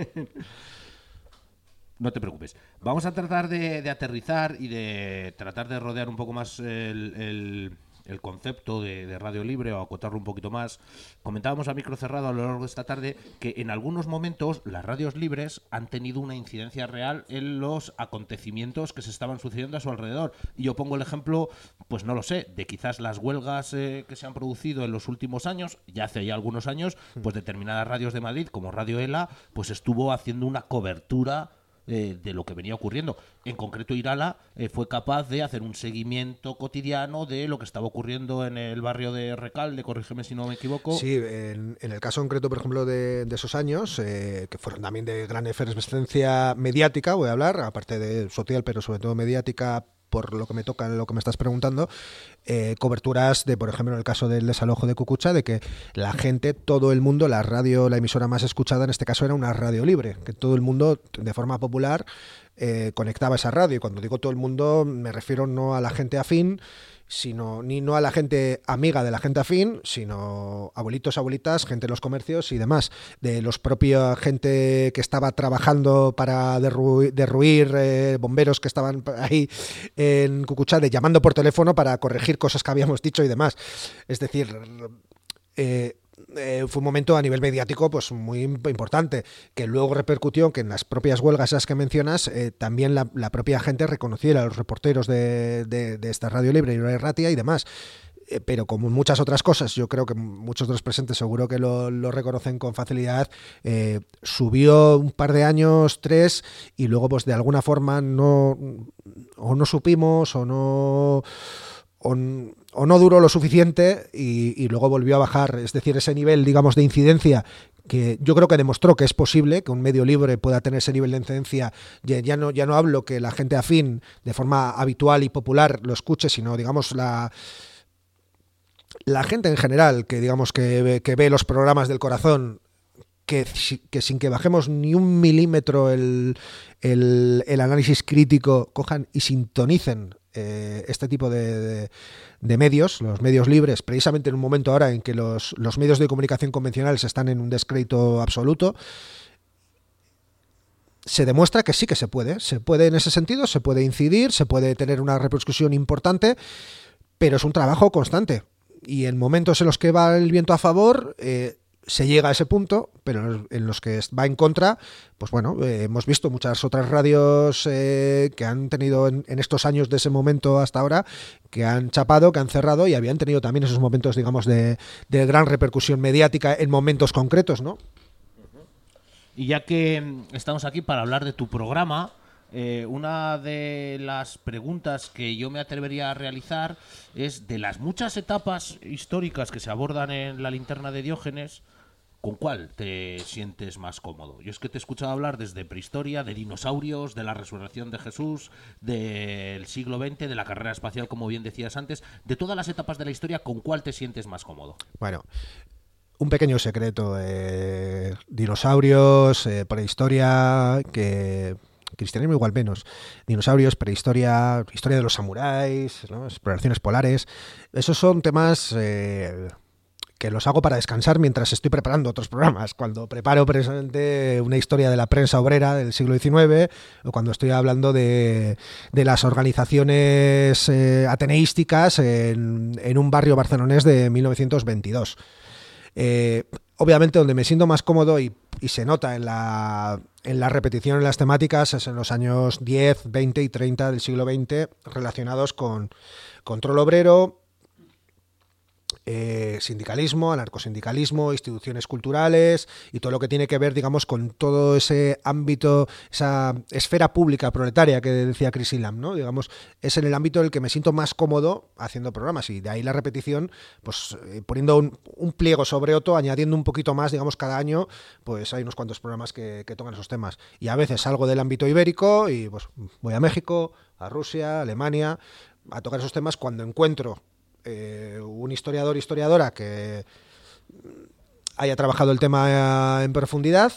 No te preocupes. Vamos a tratar de, de aterrizar y de tratar de rodear un poco más el, el, el concepto de, de radio libre, o acotarlo un poquito más. Comentábamos a micro cerrado a lo largo de esta tarde que en algunos momentos las radios libres han tenido una incidencia real en los acontecimientos que se estaban sucediendo a su alrededor. Y yo pongo el ejemplo, pues no lo sé, de quizás las huelgas eh, que se han producido en los últimos años, ya hace ya algunos años, pues determinadas radios de Madrid, como Radio ELA, pues estuvo haciendo una cobertura Eh, de lo que venía ocurriendo. En concreto, Irala eh, fue capaz de hacer un seguimiento cotidiano de lo que estaba ocurriendo en el barrio de Recalde, corrígeme si no me equivoco. Sí, en, en el caso concreto, por ejemplo, de, de esos años, eh, que fueron también de gran efervescencia mediática, voy a hablar, aparte de social, pero sobre todo mediática, por lo que me toca, lo que me estás preguntando, eh, coberturas de, por ejemplo, en el caso del desalojo de Cucucha, de que la gente, todo el mundo, la radio, la emisora más escuchada en este caso era una radio libre, que todo el mundo, de forma popular, eh, conectaba esa radio. Y cuando digo todo el mundo, me refiero no a la gente afín, sino ni no a la gente amiga de la gente afín, sino abuelitos, abuelitas, gente de los comercios y demás, de los propios gente que estaba trabajando para derruir, derruir eh, bomberos que estaban ahí en Cucuchale, llamando por teléfono para corregir cosas que habíamos dicho y demás. Es decir, eh, eh, fue un momento a nivel mediático pues muy importante, que luego repercutió que en las propias huelgas esas que mencionas, eh, también la, la propia gente reconociera a los reporteros de, de, de esta Radio Libre y Radio Ratia y demás. Eh, pero como muchas otras cosas, yo creo que muchos de los presentes seguro que lo, lo reconocen con facilidad, eh, subió un par de años, tres, y luego pues de alguna forma no o no supimos o no o, o no duró lo suficiente y, y luego volvió a bajar. Es decir, ese nivel, digamos, de incidencia que yo creo que demostró que es posible que un medio libre pueda tener ese nivel de incidencia. Ya, ya no ya no hablo que la gente afín de forma habitual y popular lo escuche, sino digamos la la gente en general que digamos que ve, que ve los programas del corazón, que, que sin que bajemos ni un milímetro el, el, el análisis crítico, cojan y sintonicen eh, este tipo de, de, de medios, los medios libres, precisamente en un momento ahora en que los, los medios de comunicación convencionales están en un descrédito absoluto. Se demuestra que sí que se puede, se puede en ese sentido, se puede incidir, se puede tener una repercusión importante, pero es un trabajo constante. Y en momentos en los que va el viento a favor, eh, se llega a ese punto, pero en los que va en contra, pues bueno, eh, hemos visto muchas otras radios eh, que han tenido en, en estos años de ese momento hasta ahora, que han chapado, que han cerrado y habían tenido también esos momentos, digamos, de, de gran repercusión mediática en momentos concretos, ¿no? Y ya que estamos aquí para hablar de tu programa, Eh, una de las preguntas que yo me atrevería a realizar es, de las muchas etapas históricas que se abordan en la linterna de Diógenes, ¿con cuál te sientes más cómodo? Yo es que te he escuchado hablar desde prehistoria, de dinosaurios, de la resurrección de Jesús, del siglo veinte, de la carrera espacial, como bien decías antes, de todas las etapas de la historia, ¿con cuál te sientes más cómodo? Bueno, un pequeño secreto, eh, dinosaurios, eh, prehistoria, que... cristianismo igual menos, dinosaurios, prehistoria, historia de los samuráis, ¿no? Exploraciones polares, esos son temas eh, que los hago para descansar mientras estoy preparando otros programas, cuando preparo precisamente una historia de la prensa obrera del siglo diecinueve o cuando estoy hablando de, de las organizaciones eh, ateneísticas en, en un barrio barcelonés de mil novecientos veintidós. Eh, obviamente donde me siento más cómodo y, y se nota en la, en la repetición en las temáticas es en los años diez, veinte y treinta del siglo veinte relacionados con control obrero, eh, sindicalismo, anarcosindicalismo, instituciones culturales y todo lo que tiene que ver, digamos, con todo ese ámbito, esa esfera pública proletaria que decía Chris Illam, ¿no? Digamos, es en el ámbito en el que me siento más cómodo haciendo programas y de ahí la repetición, pues eh, poniendo un, un pliego sobre otro, añadiendo un poquito más, digamos, cada año, pues hay unos cuantos programas que, que tocan esos temas. Y a veces salgo del ámbito ibérico y pues voy a México, a Rusia, a Alemania, a tocar esos temas cuando encuentro Eh, un historiador historiadora que haya trabajado el tema en profundidad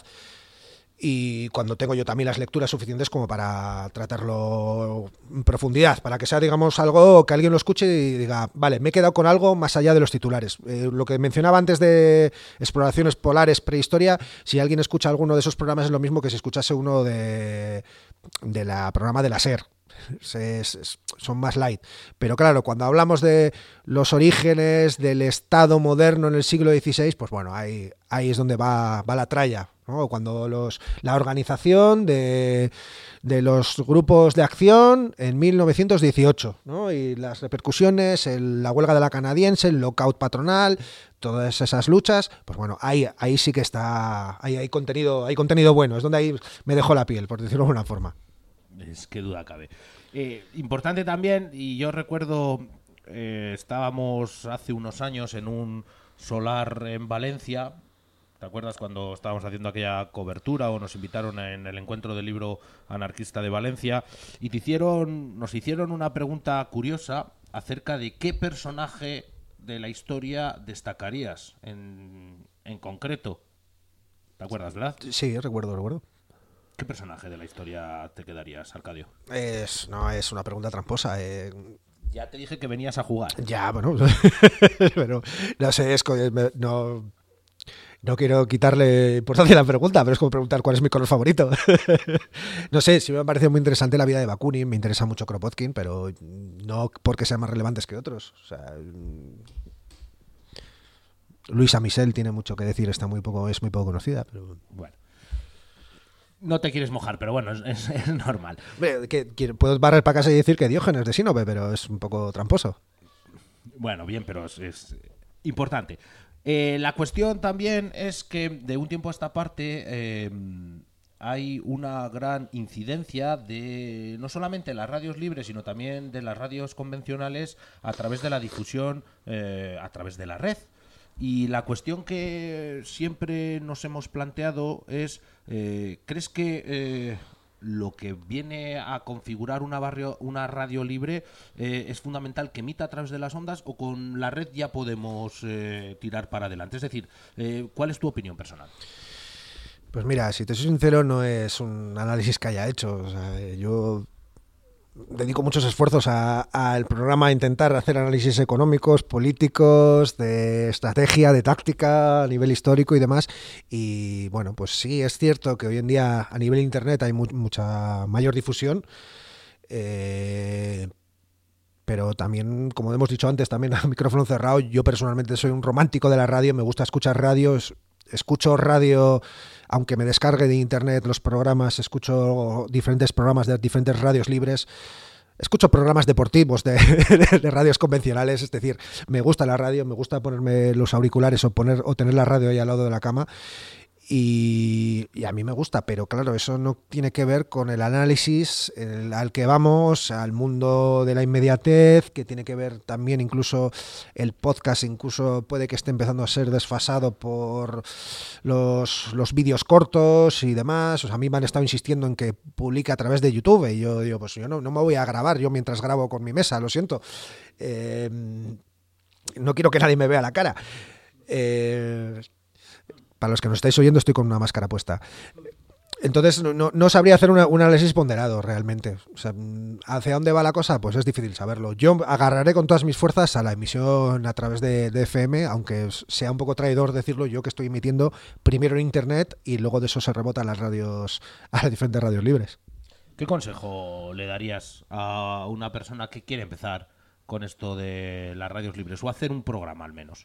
y cuando tengo yo también las lecturas suficientes como para tratarlo en profundidad, para que sea, digamos, algo que alguien lo escuche y diga, vale, me he quedado con algo más allá de los titulares. Eh, lo que mencionaba antes de exploraciones polares, prehistoria, si alguien escucha alguno de esos programas es lo mismo que si escuchase uno de, de la programa de la SER. Es, es, son más light, pero claro, cuando hablamos de los orígenes del Estado moderno en el siglo dieciséis, pues bueno, ahí, ahí es donde va, va la tralla, ¿no? Cuando los, la organización de, de los grupos de acción en mil novecientos dieciocho, ¿no? Y las repercusiones, el, la huelga de la canadiense, el lockout patronal, todas esas luchas, pues bueno, ahí, ahí sí que está, ahí hay contenido, hay contenido bueno, es donde ahí me dejó la piel, por decirlo de alguna forma. Es que duda cabe. Eh, importante también, y yo recuerdo, eh, estábamos hace unos años en un solar en Valencia. ¿Te acuerdas cuando estábamos haciendo aquella cobertura o nos invitaron en el encuentro del libro anarquista de Valencia? Y te hicieron, nos hicieron una pregunta curiosa acerca de qué personaje de la historia destacarías en, en concreto. ¿Te acuerdas, verdad? Sí, recuerdo, recuerdo. ¿Qué personaje de la historia te quedarías, Arcadio? Es, no, es una pregunta tramposa. Eh. Ya te dije que venías a jugar. Ya, bueno, pero no sé, es no, no quiero quitarle importancia a la pregunta, pero es como preguntar cuál es mi color favorito. No sé, sí me ha parecido muy interesante la vida de Bakunin, me interesa mucho Kropotkin, pero no porque sean más relevantes que otros. O sea, Luisa Michel tiene mucho que decir, está muy poco, es muy poco conocida, pero bueno. No te quieres mojar, pero bueno, es, es, es normal. Que, que, puedo barrer para casa y decir que Diógenes de Sinope, pero es un poco tramposo. Bueno, bien, pero es, es importante. Eh, la cuestión también es que de un tiempo a esta parte eh, hay una gran incidencia de no solamente las radios libres, sino también de las radios convencionales a través de la difusión eh, a través de la red. Y la cuestión que siempre nos hemos planteado es, eh, ¿crees que eh, lo que viene a configurar una, barrio, una radio libre eh, es fundamental que emita a través de las ondas, o con la red ya podemos eh, tirar para adelante? Es decir, eh, ¿cuál es tu opinión personal? Pues mira, si te soy sincero, no es un análisis que haya hecho. O sea, yo dedico muchos esfuerzos al programa a intentar hacer análisis económicos, políticos, de estrategia, de táctica, a nivel histórico y demás. Y bueno, pues sí, es cierto que hoy en día a nivel internet hay mu mucha mayor difusión. Eh, pero también, como hemos dicho antes, también a micrófono cerrado, yo personalmente soy un romántico de la radio, me gusta escuchar radio, escucho radio, aunque me descargue de internet los programas, escucho diferentes programas de diferentes radios libres, escucho programas deportivos de, de, de radios convencionales, es decir, me gusta la radio, me gusta ponerme los auriculares o poner o tener la radio ahí al lado de la cama. Y, y a mí me gusta, pero claro, eso no tiene que ver con el análisis el, al que vamos, al mundo de la inmediatez, que tiene que ver también incluso el podcast, incluso puede que esté empezando a ser desfasado por los, los vídeos cortos y demás. O sea, a mí me han estado insistiendo en que publique a través de YouTube y yo digo, pues yo no, no me voy a grabar yo mientras grabo con mi mesa, lo siento. Eh, no quiero que nadie me vea la cara. Eh... Para los que nos estáis oyendo, estoy con una máscara puesta. Entonces, no, no sabría hacer una, un análisis ponderado realmente. O sea, ¿hacia dónde va la cosa? Pues es difícil saberlo. Yo agarraré con todas mis fuerzas a la emisión a través de, de F M, aunque sea un poco traidor decirlo, yo que estoy emitiendo primero en Internet y luego de eso se rebota a las radios, a las diferentes radios libres. ¿Qué consejo le darías a una persona que quiere empezar con esto de las radios libres o hacer un programa al menos?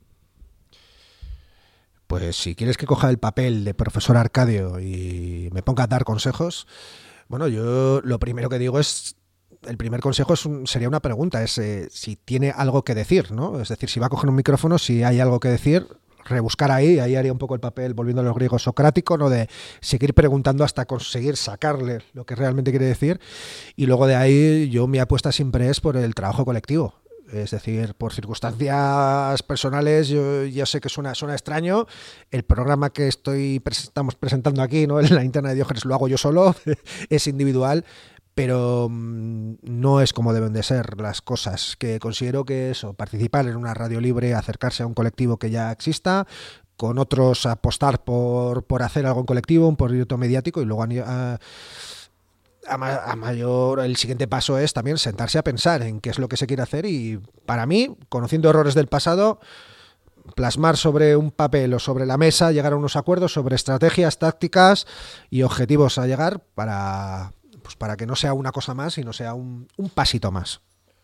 Pues si quieres que coja el papel de profesor Arcadio y me ponga a dar consejos, bueno, yo lo primero que digo es, el primer consejo es un, sería una pregunta, es eh, si tiene algo que decir, ¿no? Es decir, si va a coger un micrófono, si hay algo que decir, rebuscar ahí, ahí haría un poco el papel, volviendo a los griegos, socrático, ¿no? De seguir preguntando hasta conseguir sacarle lo que realmente quiere decir, y luego de ahí yo mi apuesta siempre es por el trabajo colectivo. Es decir, por circunstancias personales, yo ya sé que suena, suena extraño. El programa que estoy estamos presentando aquí, ¿no? En la interna de Diógenes, lo hago yo solo, es individual, pero no es como deben de ser las cosas. Que considero que eso, participar en una radio libre, acercarse a un colectivo que ya exista, con otros apostar por, por hacer algo en colectivo, un proyecto mediático, y luego a, a A, a mayor, el siguiente paso es también sentarse a pensar en qué es lo que se quiere hacer y, para mí, conociendo errores del pasado, plasmar sobre un papel o sobre la mesa, llegar a unos acuerdos sobre estrategias, tácticas y objetivos a llegar para, pues para que no sea una cosa más y no sea un, un pasito más.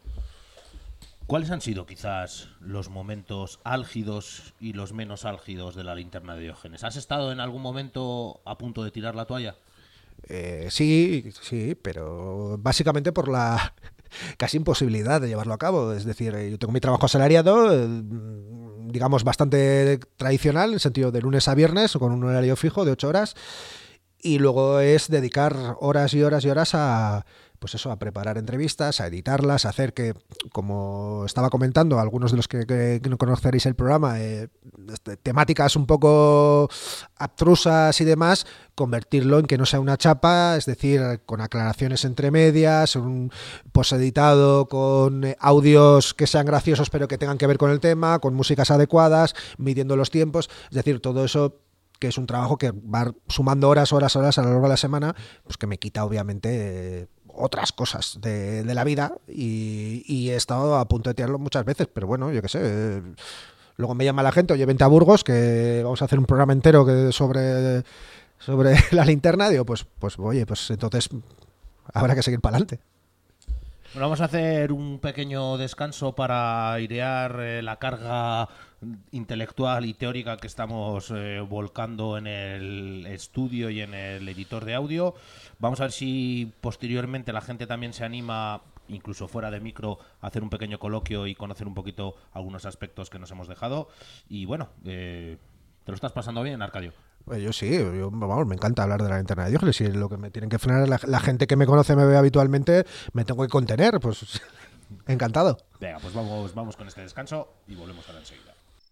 ¿Cuáles han sido quizás los momentos álgidos y los menos álgidos de la linterna de Diógenes? ¿Has estado en algún momento a punto de tirar la toalla? Eh, sí, sí, pero básicamente por la casi imposibilidad de llevarlo a cabo. Es decir, yo tengo mi trabajo asalariado, eh, digamos bastante tradicional, en el sentido de lunes a viernes, con un horario fijo de ocho horas, y luego es dedicar horas y horas y horas a, pues eso, a preparar entrevistas, a editarlas, a hacer que, como estaba comentando, algunos de los que, que, que no conoceréis el programa, eh, temáticas un poco abstrusas y demás, convertirlo en que no sea una chapa, es decir, con aclaraciones entre medias, un poseditado con audios que sean graciosos pero que tengan que ver con el tema, con músicas adecuadas, midiendo los tiempos, es decir, todo eso que es un trabajo que va sumando horas, horas, horas a lo largo de la semana, pues que me quita obviamente eh, otras cosas de, de la vida y, y he estado a punto de tirarlo muchas veces, pero bueno, yo qué sé, eh, luego me llama la gente, oye, vente a Burgos, que vamos a hacer un programa entero que sobre, sobre la linterna, digo, pues, pues oye, pues entonces habrá que seguir para adelante. Bueno, vamos a hacer un pequeño descanso para airear eh, la carga intelectual y teórica que estamos eh, volcando en el estudio y en el editor de audio. Vamos a ver si posteriormente la gente también se anima, incluso fuera de micro, a hacer un pequeño coloquio y conocer un poquito algunos aspectos que nos hemos dejado. Y bueno, eh, ¿te lo estás pasando bien, Arcadio? Pues yo sí, yo, vamos, me encanta hablar de la linterna de Diógenes. Si lo que me tienen que frenar es la, la gente que me conoce, me ve habitualmente, me tengo que contener, pues encantado. Venga, pues vamos, vamos con este descanso y volvemos ahora enseguida.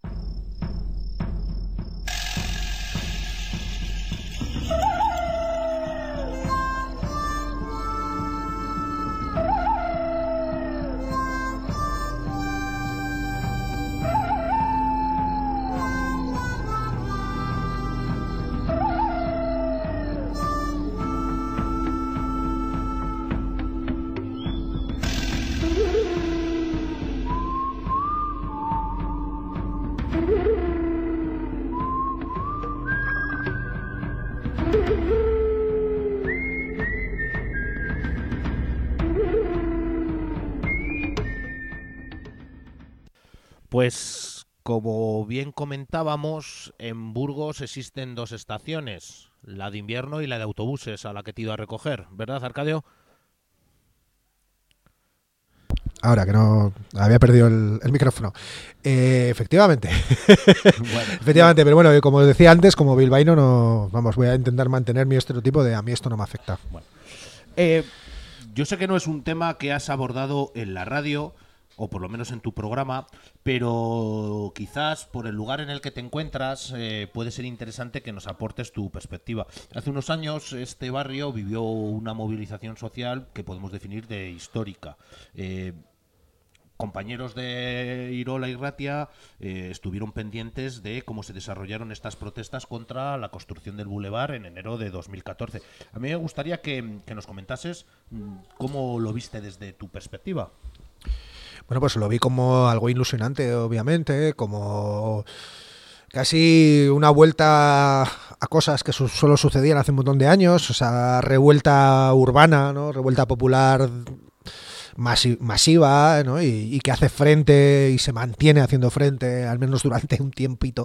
Pues como bien comentábamos, en Burgos existen dos estaciones, la de invierno y la de autobuses, a la que te he ido a recoger, ¿verdad, Arcadio? Ahora que no había perdido el, el micrófono. Eh, efectivamente. Bueno. Efectivamente, pero bueno, como decía antes, como bilbaíno, no, vamos, voy a intentar mantener mi estereotipo de a mí esto no me afecta. Bueno. Eh, yo sé que no es un tema que has abordado en la radio, o por lo menos en tu programa, pero quizás por el lugar en el que te encuentras eh, puede ser interesante que nos aportes tu perspectiva. Hace unos años este barrio vivió una movilización social que podemos definir de histórica. Eh, compañeros de Irola y Ratia eh, estuvieron pendientes de cómo se desarrollaron estas protestas contra la construcción del bulevar en enero de dos mil catorce. A mí me gustaría que, que nos comentases cómo lo viste desde tu perspectiva. Bueno, pues lo vi como algo ilusionante, obviamente, como casi una vuelta a cosas que su- solo sucedían hace un montón de años, o sea, revuelta urbana, ¿no? Revuelta popular masi- masiva, ¿no? Y, y que hace frente y se mantiene haciendo frente, al menos durante un tiempito.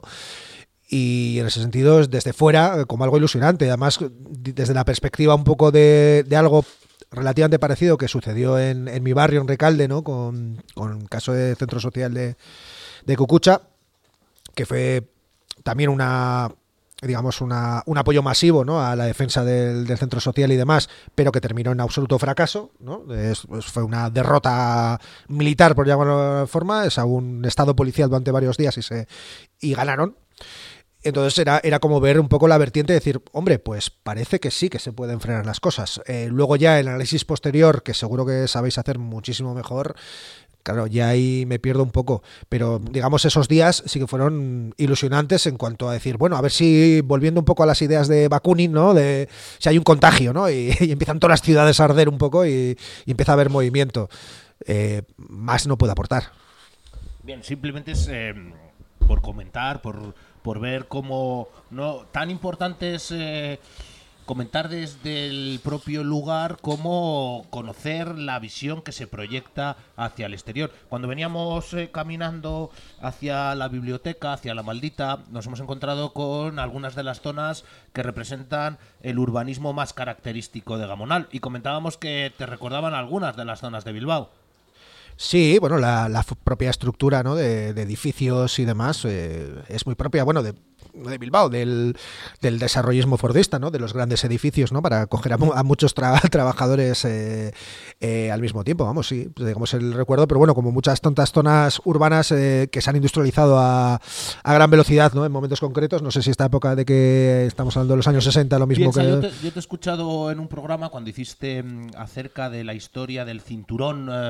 Y en ese sentido, es desde fuera, como algo ilusionante. Además, desde la perspectiva un poco de, de algo relativamente parecido que sucedió en, en mi barrio, en Recalde, ¿no? Con, con el caso de Centro Social de, de Cucucha, que fue también una, digamos, una, un apoyo masivo, ¿no? A la defensa del, del centro social y demás, pero que terminó en absoluto fracaso, ¿no? Es, pues fue una derrota militar, por llamarlo de alguna forma, es a un estado policial durante varios días y se y ganaron. Entonces era, era como ver un poco la vertiente de decir, hombre, pues parece que sí que se pueden frenar las cosas. Eh, luego ya el análisis posterior, que seguro que sabéis hacer muchísimo mejor, claro, ya ahí me pierdo un poco. Pero digamos esos días sí que fueron ilusionantes en cuanto a decir, bueno, a ver si volviendo un poco a las ideas de Bakunin, ¿no? De si hay un contagio, ¿no? Y, y empiezan todas las ciudades a arder un poco y, y empieza a haber movimiento. Eh, más no puedo aportar. Bien, simplemente es eh, por comentar, por, por ver cómo no tan importante es eh, comentar desde el propio lugar como conocer la visión que se proyecta hacia el exterior. Cuando veníamos eh, caminando hacia la biblioteca, hacia la Maldita, nos hemos encontrado con algunas de las zonas que representan el urbanismo más característico de Gamonal y comentábamos que te recordaban algunas de las zonas de Bilbao. Sí, bueno, la, la propia estructura, ¿no? de, de edificios y demás eh, es muy propia, bueno, de, de Bilbao, del, del desarrollismo fordista, ¿no? De los grandes edificios, ¿no? Para acoger a, mu- a muchos tra- trabajadores eh, eh, al mismo tiempo, vamos, sí, digamos el recuerdo, pero bueno, como muchas tontas zonas urbanas eh, que se han industrializado a, a gran velocidad, ¿no? En momentos concretos, no sé si esta época de que estamos hablando de los años sesenta, lo mismo Piensa, que... yo, te, yo te he escuchado en un programa cuando hiciste mm, acerca de la historia del cinturón eh,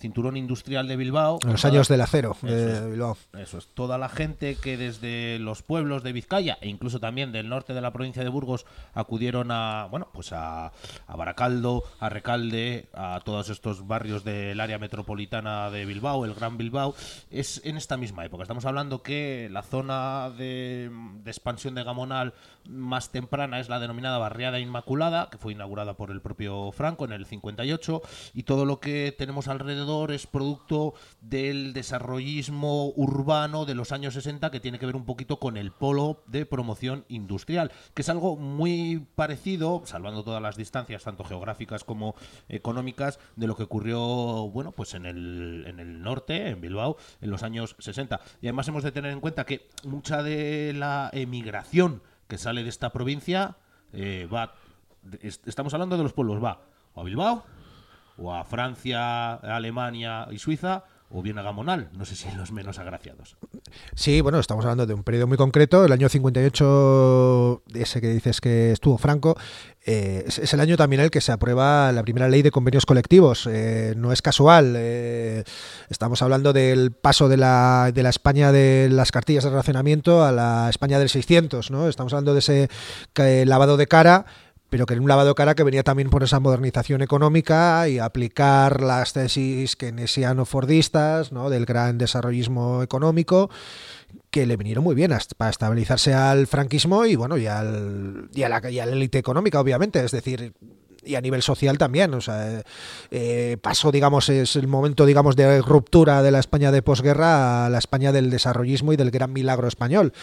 cinturón industrial de Bilbao. En los años del acero eso de es, Bilbao. Eso es, toda la gente que desde los pueblos de Vizcaya e incluso también del norte de la provincia de Burgos acudieron a, bueno, pues a, a Baracaldo, a Recalde, a todos estos barrios del área metropolitana de Bilbao, el Gran Bilbao, es en esta misma época. Estamos hablando que la zona de, de expansión de Gamonal más temprana es la denominada Barriada Inmaculada, que fue inaugurada por el propio Franco en el cincuenta y ocho, y todo lo que tenemos alrededor es producto del desarrollismo urbano de los años sesenta, que tiene que ver un poquito con el polo de promoción industrial, que es algo muy parecido, salvando todas las distancias, tanto geográficas como económicas, de lo que ocurrió, bueno, pues en el, en el norte, en Bilbao, en los años sesenta. Y además hemos de tener en cuenta que mucha de la emigración que sale de esta provincia eh, va, estamos hablando de los pueblos, va o a Bilbao, o a Francia, Alemania y Suiza, o bien a Gamonal, no sé si los menos agraciados. Sí, bueno, estamos hablando de un periodo muy concreto, el año cincuenta y ocho, ese que dices que estuvo Franco, eh, es, es el año también el que se aprueba la primera ley de convenios colectivos, eh, no es casual, eh, estamos hablando del paso de la, de la España de las cartillas de racionamiento a la España del seiscientos, ¿no? Estamos hablando de ese eh, lavado de cara, pero que en un lavado de cara que venía también por esa modernización económica y aplicar las tesis keynesiano-fordistas, ¿no?, del gran desarrollismo económico, que le vinieron muy bien hasta para estabilizarse al franquismo y bueno y al y a la y a la élite económica, obviamente, es decir, y a nivel social también, o sea, eh, paso, digamos, es el momento, digamos, de ruptura de la España de posguerra a la España del desarrollismo y del gran milagro español.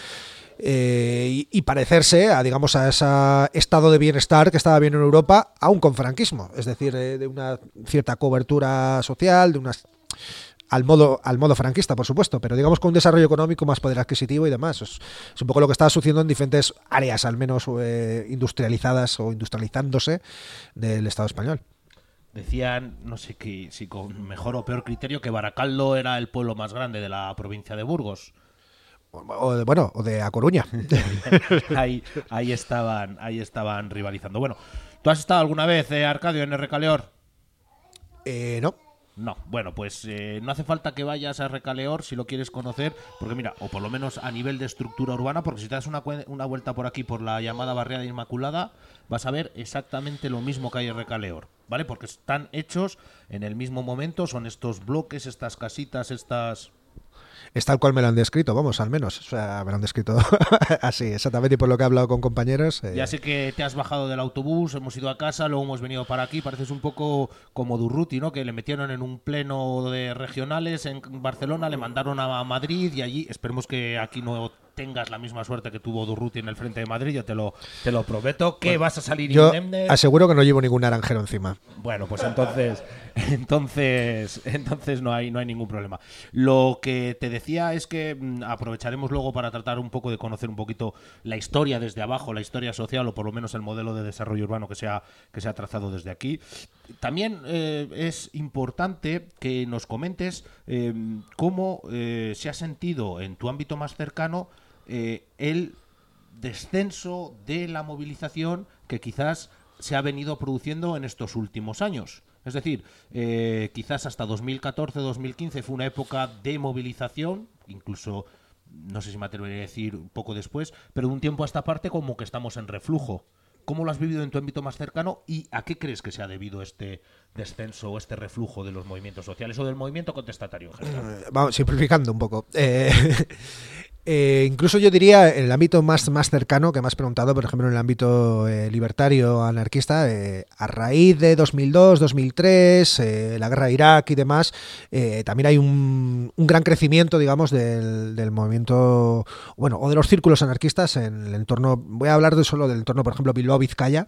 Eh, y, y parecerse a, digamos, a ese estado de bienestar que estaba bien en Europa, aún con franquismo, es decir, eh, de una cierta cobertura social, de unas al modo al modo franquista, por supuesto, pero digamos con un desarrollo económico, más poder adquisitivo y demás. Es, es un poco lo que estaba sucediendo en diferentes áreas, al menos eh, industrializadas o industrializándose del Estado español. Decían, no sé qué, si con mejor o peor criterio, que Baracaldo era el pueblo más grande de la provincia de Burgos. O de, bueno, o de A Coruña. ahí, ahí estaban, ahí estaban rivalizando. Bueno, ¿tú has estado alguna vez, eh, Arcadio, en Recaleor? Eh, no. No, bueno, pues eh, no hace falta que vayas a Recaleor si lo quieres conocer, porque mira, o por lo menos a nivel de estructura urbana, porque si te das una, una vuelta por aquí, por la llamada Barriada Inmaculada, vas a ver exactamente lo mismo que hay en Recaleor, ¿vale? Porque están hechos en el mismo momento, son estos bloques, estas casitas, estas... Es tal cual me lo han descrito, vamos, al menos. O sea, me lo han descrito así, exactamente, y por lo que he hablado con compañeros. Eh... Ya sé que te has bajado del autobús, hemos ido a casa, luego hemos venido para aquí. Pareces un poco como Durruti, ¿no? Que le metieron en un pleno de regionales en Barcelona, le mandaron a Madrid y allí, esperemos que aquí no tengas la misma suerte que tuvo Durruti en el frente de Madrid, yo te lo, te lo prometo, que bueno, vas a salir yo indemne. Aseguro que no llevo ningún naranjero encima. Bueno, pues entonces entonces entonces no hay no hay ningún problema. Lo que te decía es que mmm, aprovecharemos luego para tratar un poco de conocer un poquito la historia desde abajo, la historia social, o por lo menos el modelo de desarrollo urbano que se ha, que se ha trazado desde aquí. También eh, es importante que nos comentes eh, cómo eh, se ha sentido en tu ámbito más cercano eh, el descenso de la movilización que quizás se ha venido produciendo en estos últimos años. Es decir, eh, quizás hasta dos mil catorce dos mil quince fue una época de movilización, incluso, no sé si me atrevería a decir un poco después, pero de un tiempo a esta parte como que estamos en reflujo. ¿Cómo lo has vivido en tu ámbito más cercano y a qué crees que se ha debido este descenso o este reflujo de los movimientos sociales o del movimiento contestatario en general? Vamos, simplificando un poco. Eh, eh, incluso yo diría en el ámbito más, más cercano que me has preguntado, por ejemplo, en el ámbito eh, libertario, anarquista, eh, a raíz de dos mil dos, dos mil tres, eh, la guerra de Irak y demás, eh, también hay un, un gran crecimiento, digamos, del, del movimiento, bueno, o de los círculos anarquistas en el entorno, voy a hablar de solo del entorno, por ejemplo, Bilbao-Vizcaya.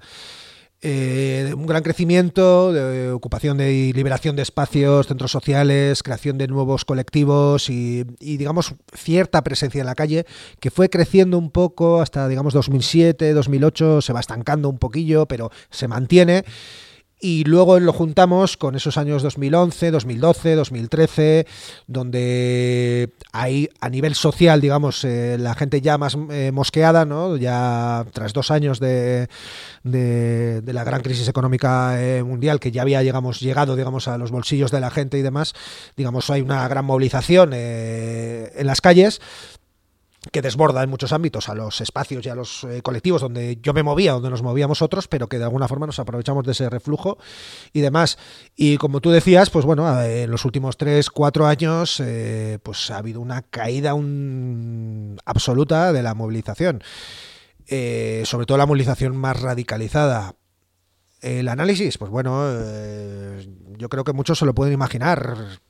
Eh, un gran crecimiento de ocupación de, y liberación de espacios, centros sociales, creación de nuevos colectivos y, y digamos cierta presencia en la calle que fue creciendo un poco hasta digamos dos mil siete, dos mil ocho, se va estancando un poquillo pero se mantiene. Y luego lo juntamos con esos años dos mil once, dos mil doce, dos mil trece, donde ahí a nivel social, digamos, eh, la gente ya más eh, mosqueada, ¿no? Ya tras dos años de, de, de la gran crisis económica eh, mundial, que ya había digamos, llegado digamos, a los bolsillos de la gente y demás, digamos, hay una gran movilización eh, en las calles, que desborda en muchos ámbitos a los espacios y a los eh, colectivos donde yo me movía, donde nos movíamos otros, pero que de alguna forma nos aprovechamos de ese reflujo y demás. Y como tú decías, pues bueno, en los últimos tres, cuatro años eh, pues ha habido una caída un... absoluta de la movilización, eh, sobre todo la movilización más radicalizada. El análisis, pues bueno, eh, yo creo que muchos se lo pueden imaginar.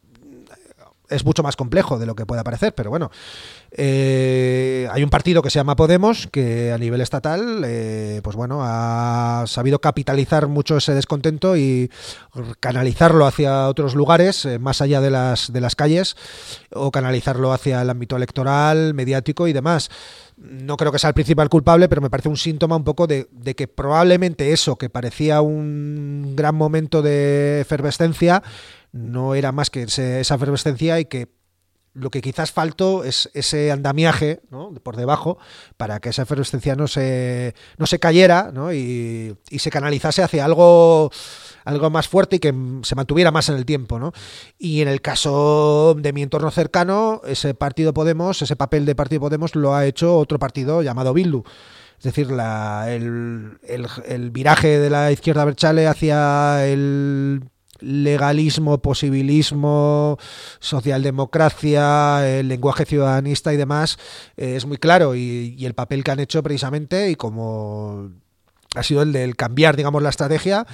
Es mucho más complejo de lo que pueda parecer, pero bueno, eh, hay un partido que se llama Podemos, que a nivel estatal, eh, pues bueno, ha sabido capitalizar mucho ese descontento y canalizarlo hacia otros lugares, eh, más allá de las, de las calles, o canalizarlo hacia el ámbito electoral, mediático y demás. No creo que sea el principal culpable, pero me parece un síntoma un poco de, de que probablemente eso, que parecía un gran momento de efervescencia, no era más que ese, esa efervescencia, y que lo que quizás faltó es ese andamiaje, ¿no?, por debajo, para que esa efervescencia no se, no se cayera, ¿no?, y, y se canalizase hacia algo, algo más fuerte y que se mantuviera más en el tiempo, ¿no? Y en el caso de mi entorno cercano, ese partido Podemos, ese papel de partido Podemos lo ha hecho otro partido llamado Bildu. Es decir, la, el, el, el viraje de la izquierda abertzale hacia el legalismo, posibilismo, socialdemocracia, el lenguaje ciudadanista y demás, eh, es muy claro, y, y el papel que han hecho precisamente, y como ha sido el del cambiar, digamos, la estrategia.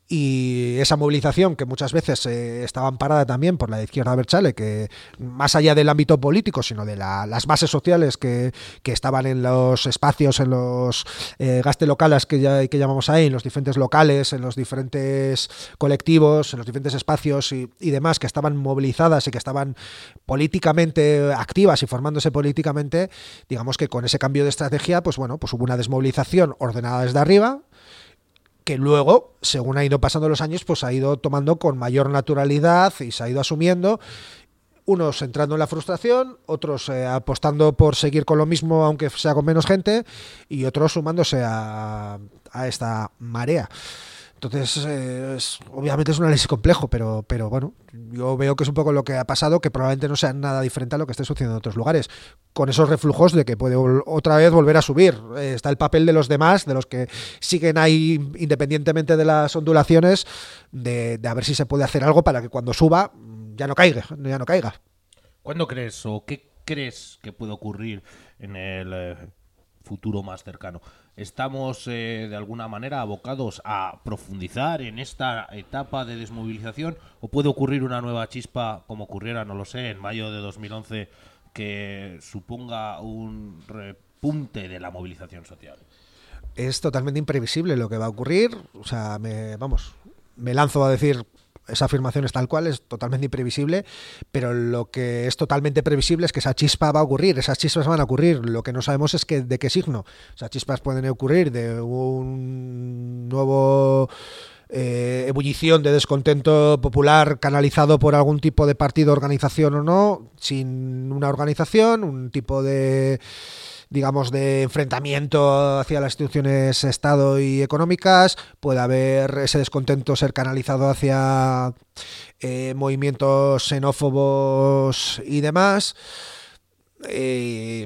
Y esa movilización, que muchas veces eh, estaba amparada también por la izquierda abertzale, que más allá del ámbito político, sino de la, las bases sociales que, que estaban en los espacios, en los eh, gaste locales que, ya, que llamamos ahí, en los diferentes locales, en los diferentes colectivos, en los diferentes espacios y, y demás, que estaban movilizadas y que estaban políticamente activas y formándose políticamente, digamos que con ese cambio de estrategia, pues bueno, pues hubo una desmovilización ordenada desde arriba, que luego, según ha ido pasando los años, pues ha ido tomando con mayor naturalidad y se ha ido asumiendo, unos entrando en la frustración, otros eh, apostando por seguir con lo mismo aunque sea con menos gente, y otros sumándose a, a esta marea. Entonces, eh, es, obviamente es un análisis complejo, pero, pero bueno, yo veo que es un poco lo que ha pasado, que probablemente no sea nada diferente a lo que esté sucediendo en otros lugares, con esos reflujos de que puede otra vez volver a subir. Eh, está el papel de los demás, de los que siguen ahí independientemente de las ondulaciones, de, de a ver si se puede hacer algo para que cuando suba ya no caiga, ya no caiga. ¿Cuándo crees o qué crees que puede ocurrir en el eh, futuro más cercano? ¿Estamos eh, de alguna manera abocados a profundizar en esta etapa de desmovilización, o puede ocurrir una nueva chispa como ocurriera, no lo sé, en mayo de dos mil once, que suponga un repunte de la movilización social? Es totalmente imprevisible lo que va a ocurrir. O sea, me, vamos, me lanzo a decir, esa afirmación es tal cual, es totalmente imprevisible, pero lo que es totalmente previsible es que esa chispa va a ocurrir, esas chispas van a ocurrir. Lo que no sabemos es que de qué signo. Esas chispas pueden ocurrir de un nuevo eh, ebullición de descontento popular canalizado por algún tipo de partido, organización o no, sin una organización, un tipo de, digamos, de enfrentamiento hacia las instituciones Estado y económicas. Puede haber ese descontento ser canalizado hacia eh, movimientos xenófobos y demás. Eh,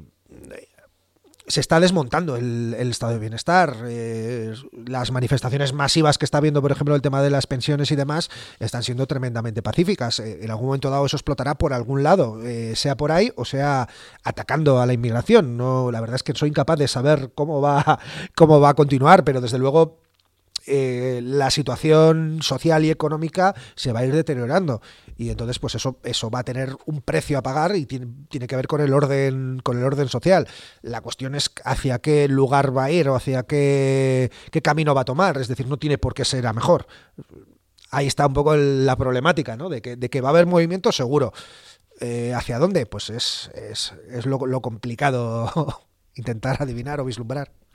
se está desmontando el, el estado de bienestar. Eh, las manifestaciones masivas que está habiendo, por ejemplo, el tema de las pensiones y demás, están siendo tremendamente pacíficas. Eh, en algún momento dado eso explotará por algún lado, eh, sea por ahí o sea atacando a la inmigración. No, la verdad es que soy incapaz de saber cómo va, cómo va a continuar, pero desde luego Eh, la situación social y económica se va a ir deteriorando, y entonces pues eso eso va a tener un precio a pagar, y tiene, tiene que ver con el orden con el orden social. La cuestión es hacia qué lugar va a ir o hacia qué, qué camino va a tomar. Es decir, no tiene por qué ser a mejor. Ahí está un poco el, la problemática, ¿no? De que, de que va a haber movimiento seguro. Eh, ¿Hacia dónde? Pues es, es, es lo, lo complicado intentar adivinar o vislumbrar.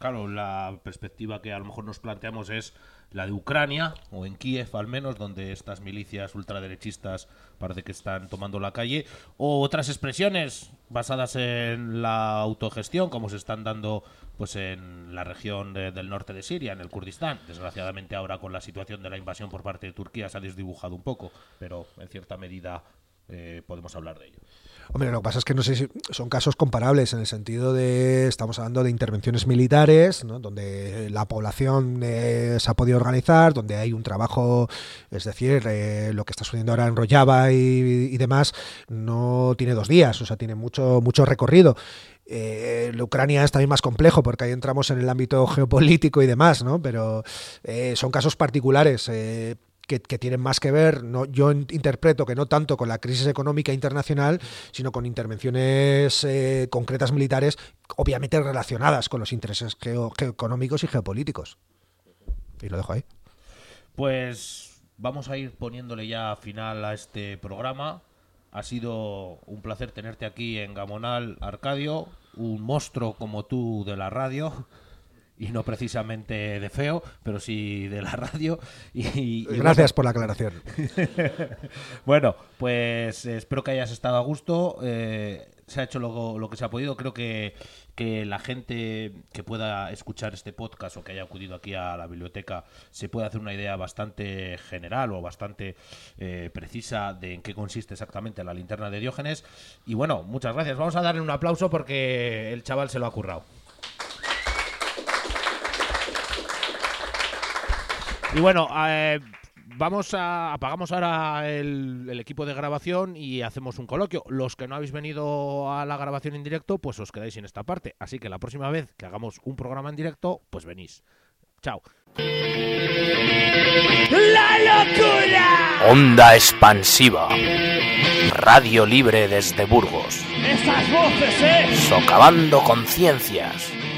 Claro, la perspectiva que a lo mejor nos planteamos es la de Ucrania, o en Kiev al menos, donde estas milicias ultraderechistas parece que están tomando la calle, o otras expresiones basadas en la autogestión, como se están dando pues en la región de, del norte de Siria, en el Kurdistán. Desgraciadamente ahora con la situación de la invasión por parte de Turquía se ha desdibujado un poco, pero en cierta medida eh, podemos hablar de ello. Hombre, lo que pasa es que no sé si son casos comparables en el sentido de, estamos hablando de intervenciones militares, ¿no? Donde la población eh, se ha podido organizar, donde hay un trabajo, es decir, eh, lo que está sucediendo ahora en Rojava y, y demás, no tiene dos días, o sea, tiene mucho, mucho recorrido. Eh, la Ucrania es también más complejo porque ahí entramos en el ámbito geopolítico y demás, ¿no? Pero eh, son casos particulares. Eh, Que, que tienen más que ver, no, yo interpreto que no tanto con la crisis económica internacional, sino con intervenciones eh, concretas militares, obviamente relacionadas con los intereses geo, geoeconómicos y geopolíticos. Y lo dejo ahí. Pues vamos a ir poniéndole ya final a este programa. Ha sido un placer tenerte aquí en Gamonal, Arcadio, un monstruo como tú de la radio. Y no precisamente de feo, pero sí de la radio. Y, y Gracias bueno, por la aclaración. Bueno, pues eh, espero que hayas estado a gusto. Eh, se ha hecho lo, lo que se ha podido. Creo que, que la gente que pueda escuchar este podcast o que haya acudido aquí a la biblioteca se puede hacer una idea bastante general o bastante eh, precisa de en qué consiste exactamente la linterna de Diógenes. Y bueno, muchas gracias. Vamos a darle un aplauso porque el chaval se lo ha currado. Y bueno, eh, vamos a apagamos ahora el, el equipo de grabación y hacemos un coloquio. Los que no habéis venido a la grabación en directo, pues os quedáis en esta parte. Así que la próxima vez que hagamos un programa en directo, pues venís. Chao. ¡La locura! Onda expansiva. Radio libre desde Burgos. ¡Esas voces, eh! Socavando conciencias.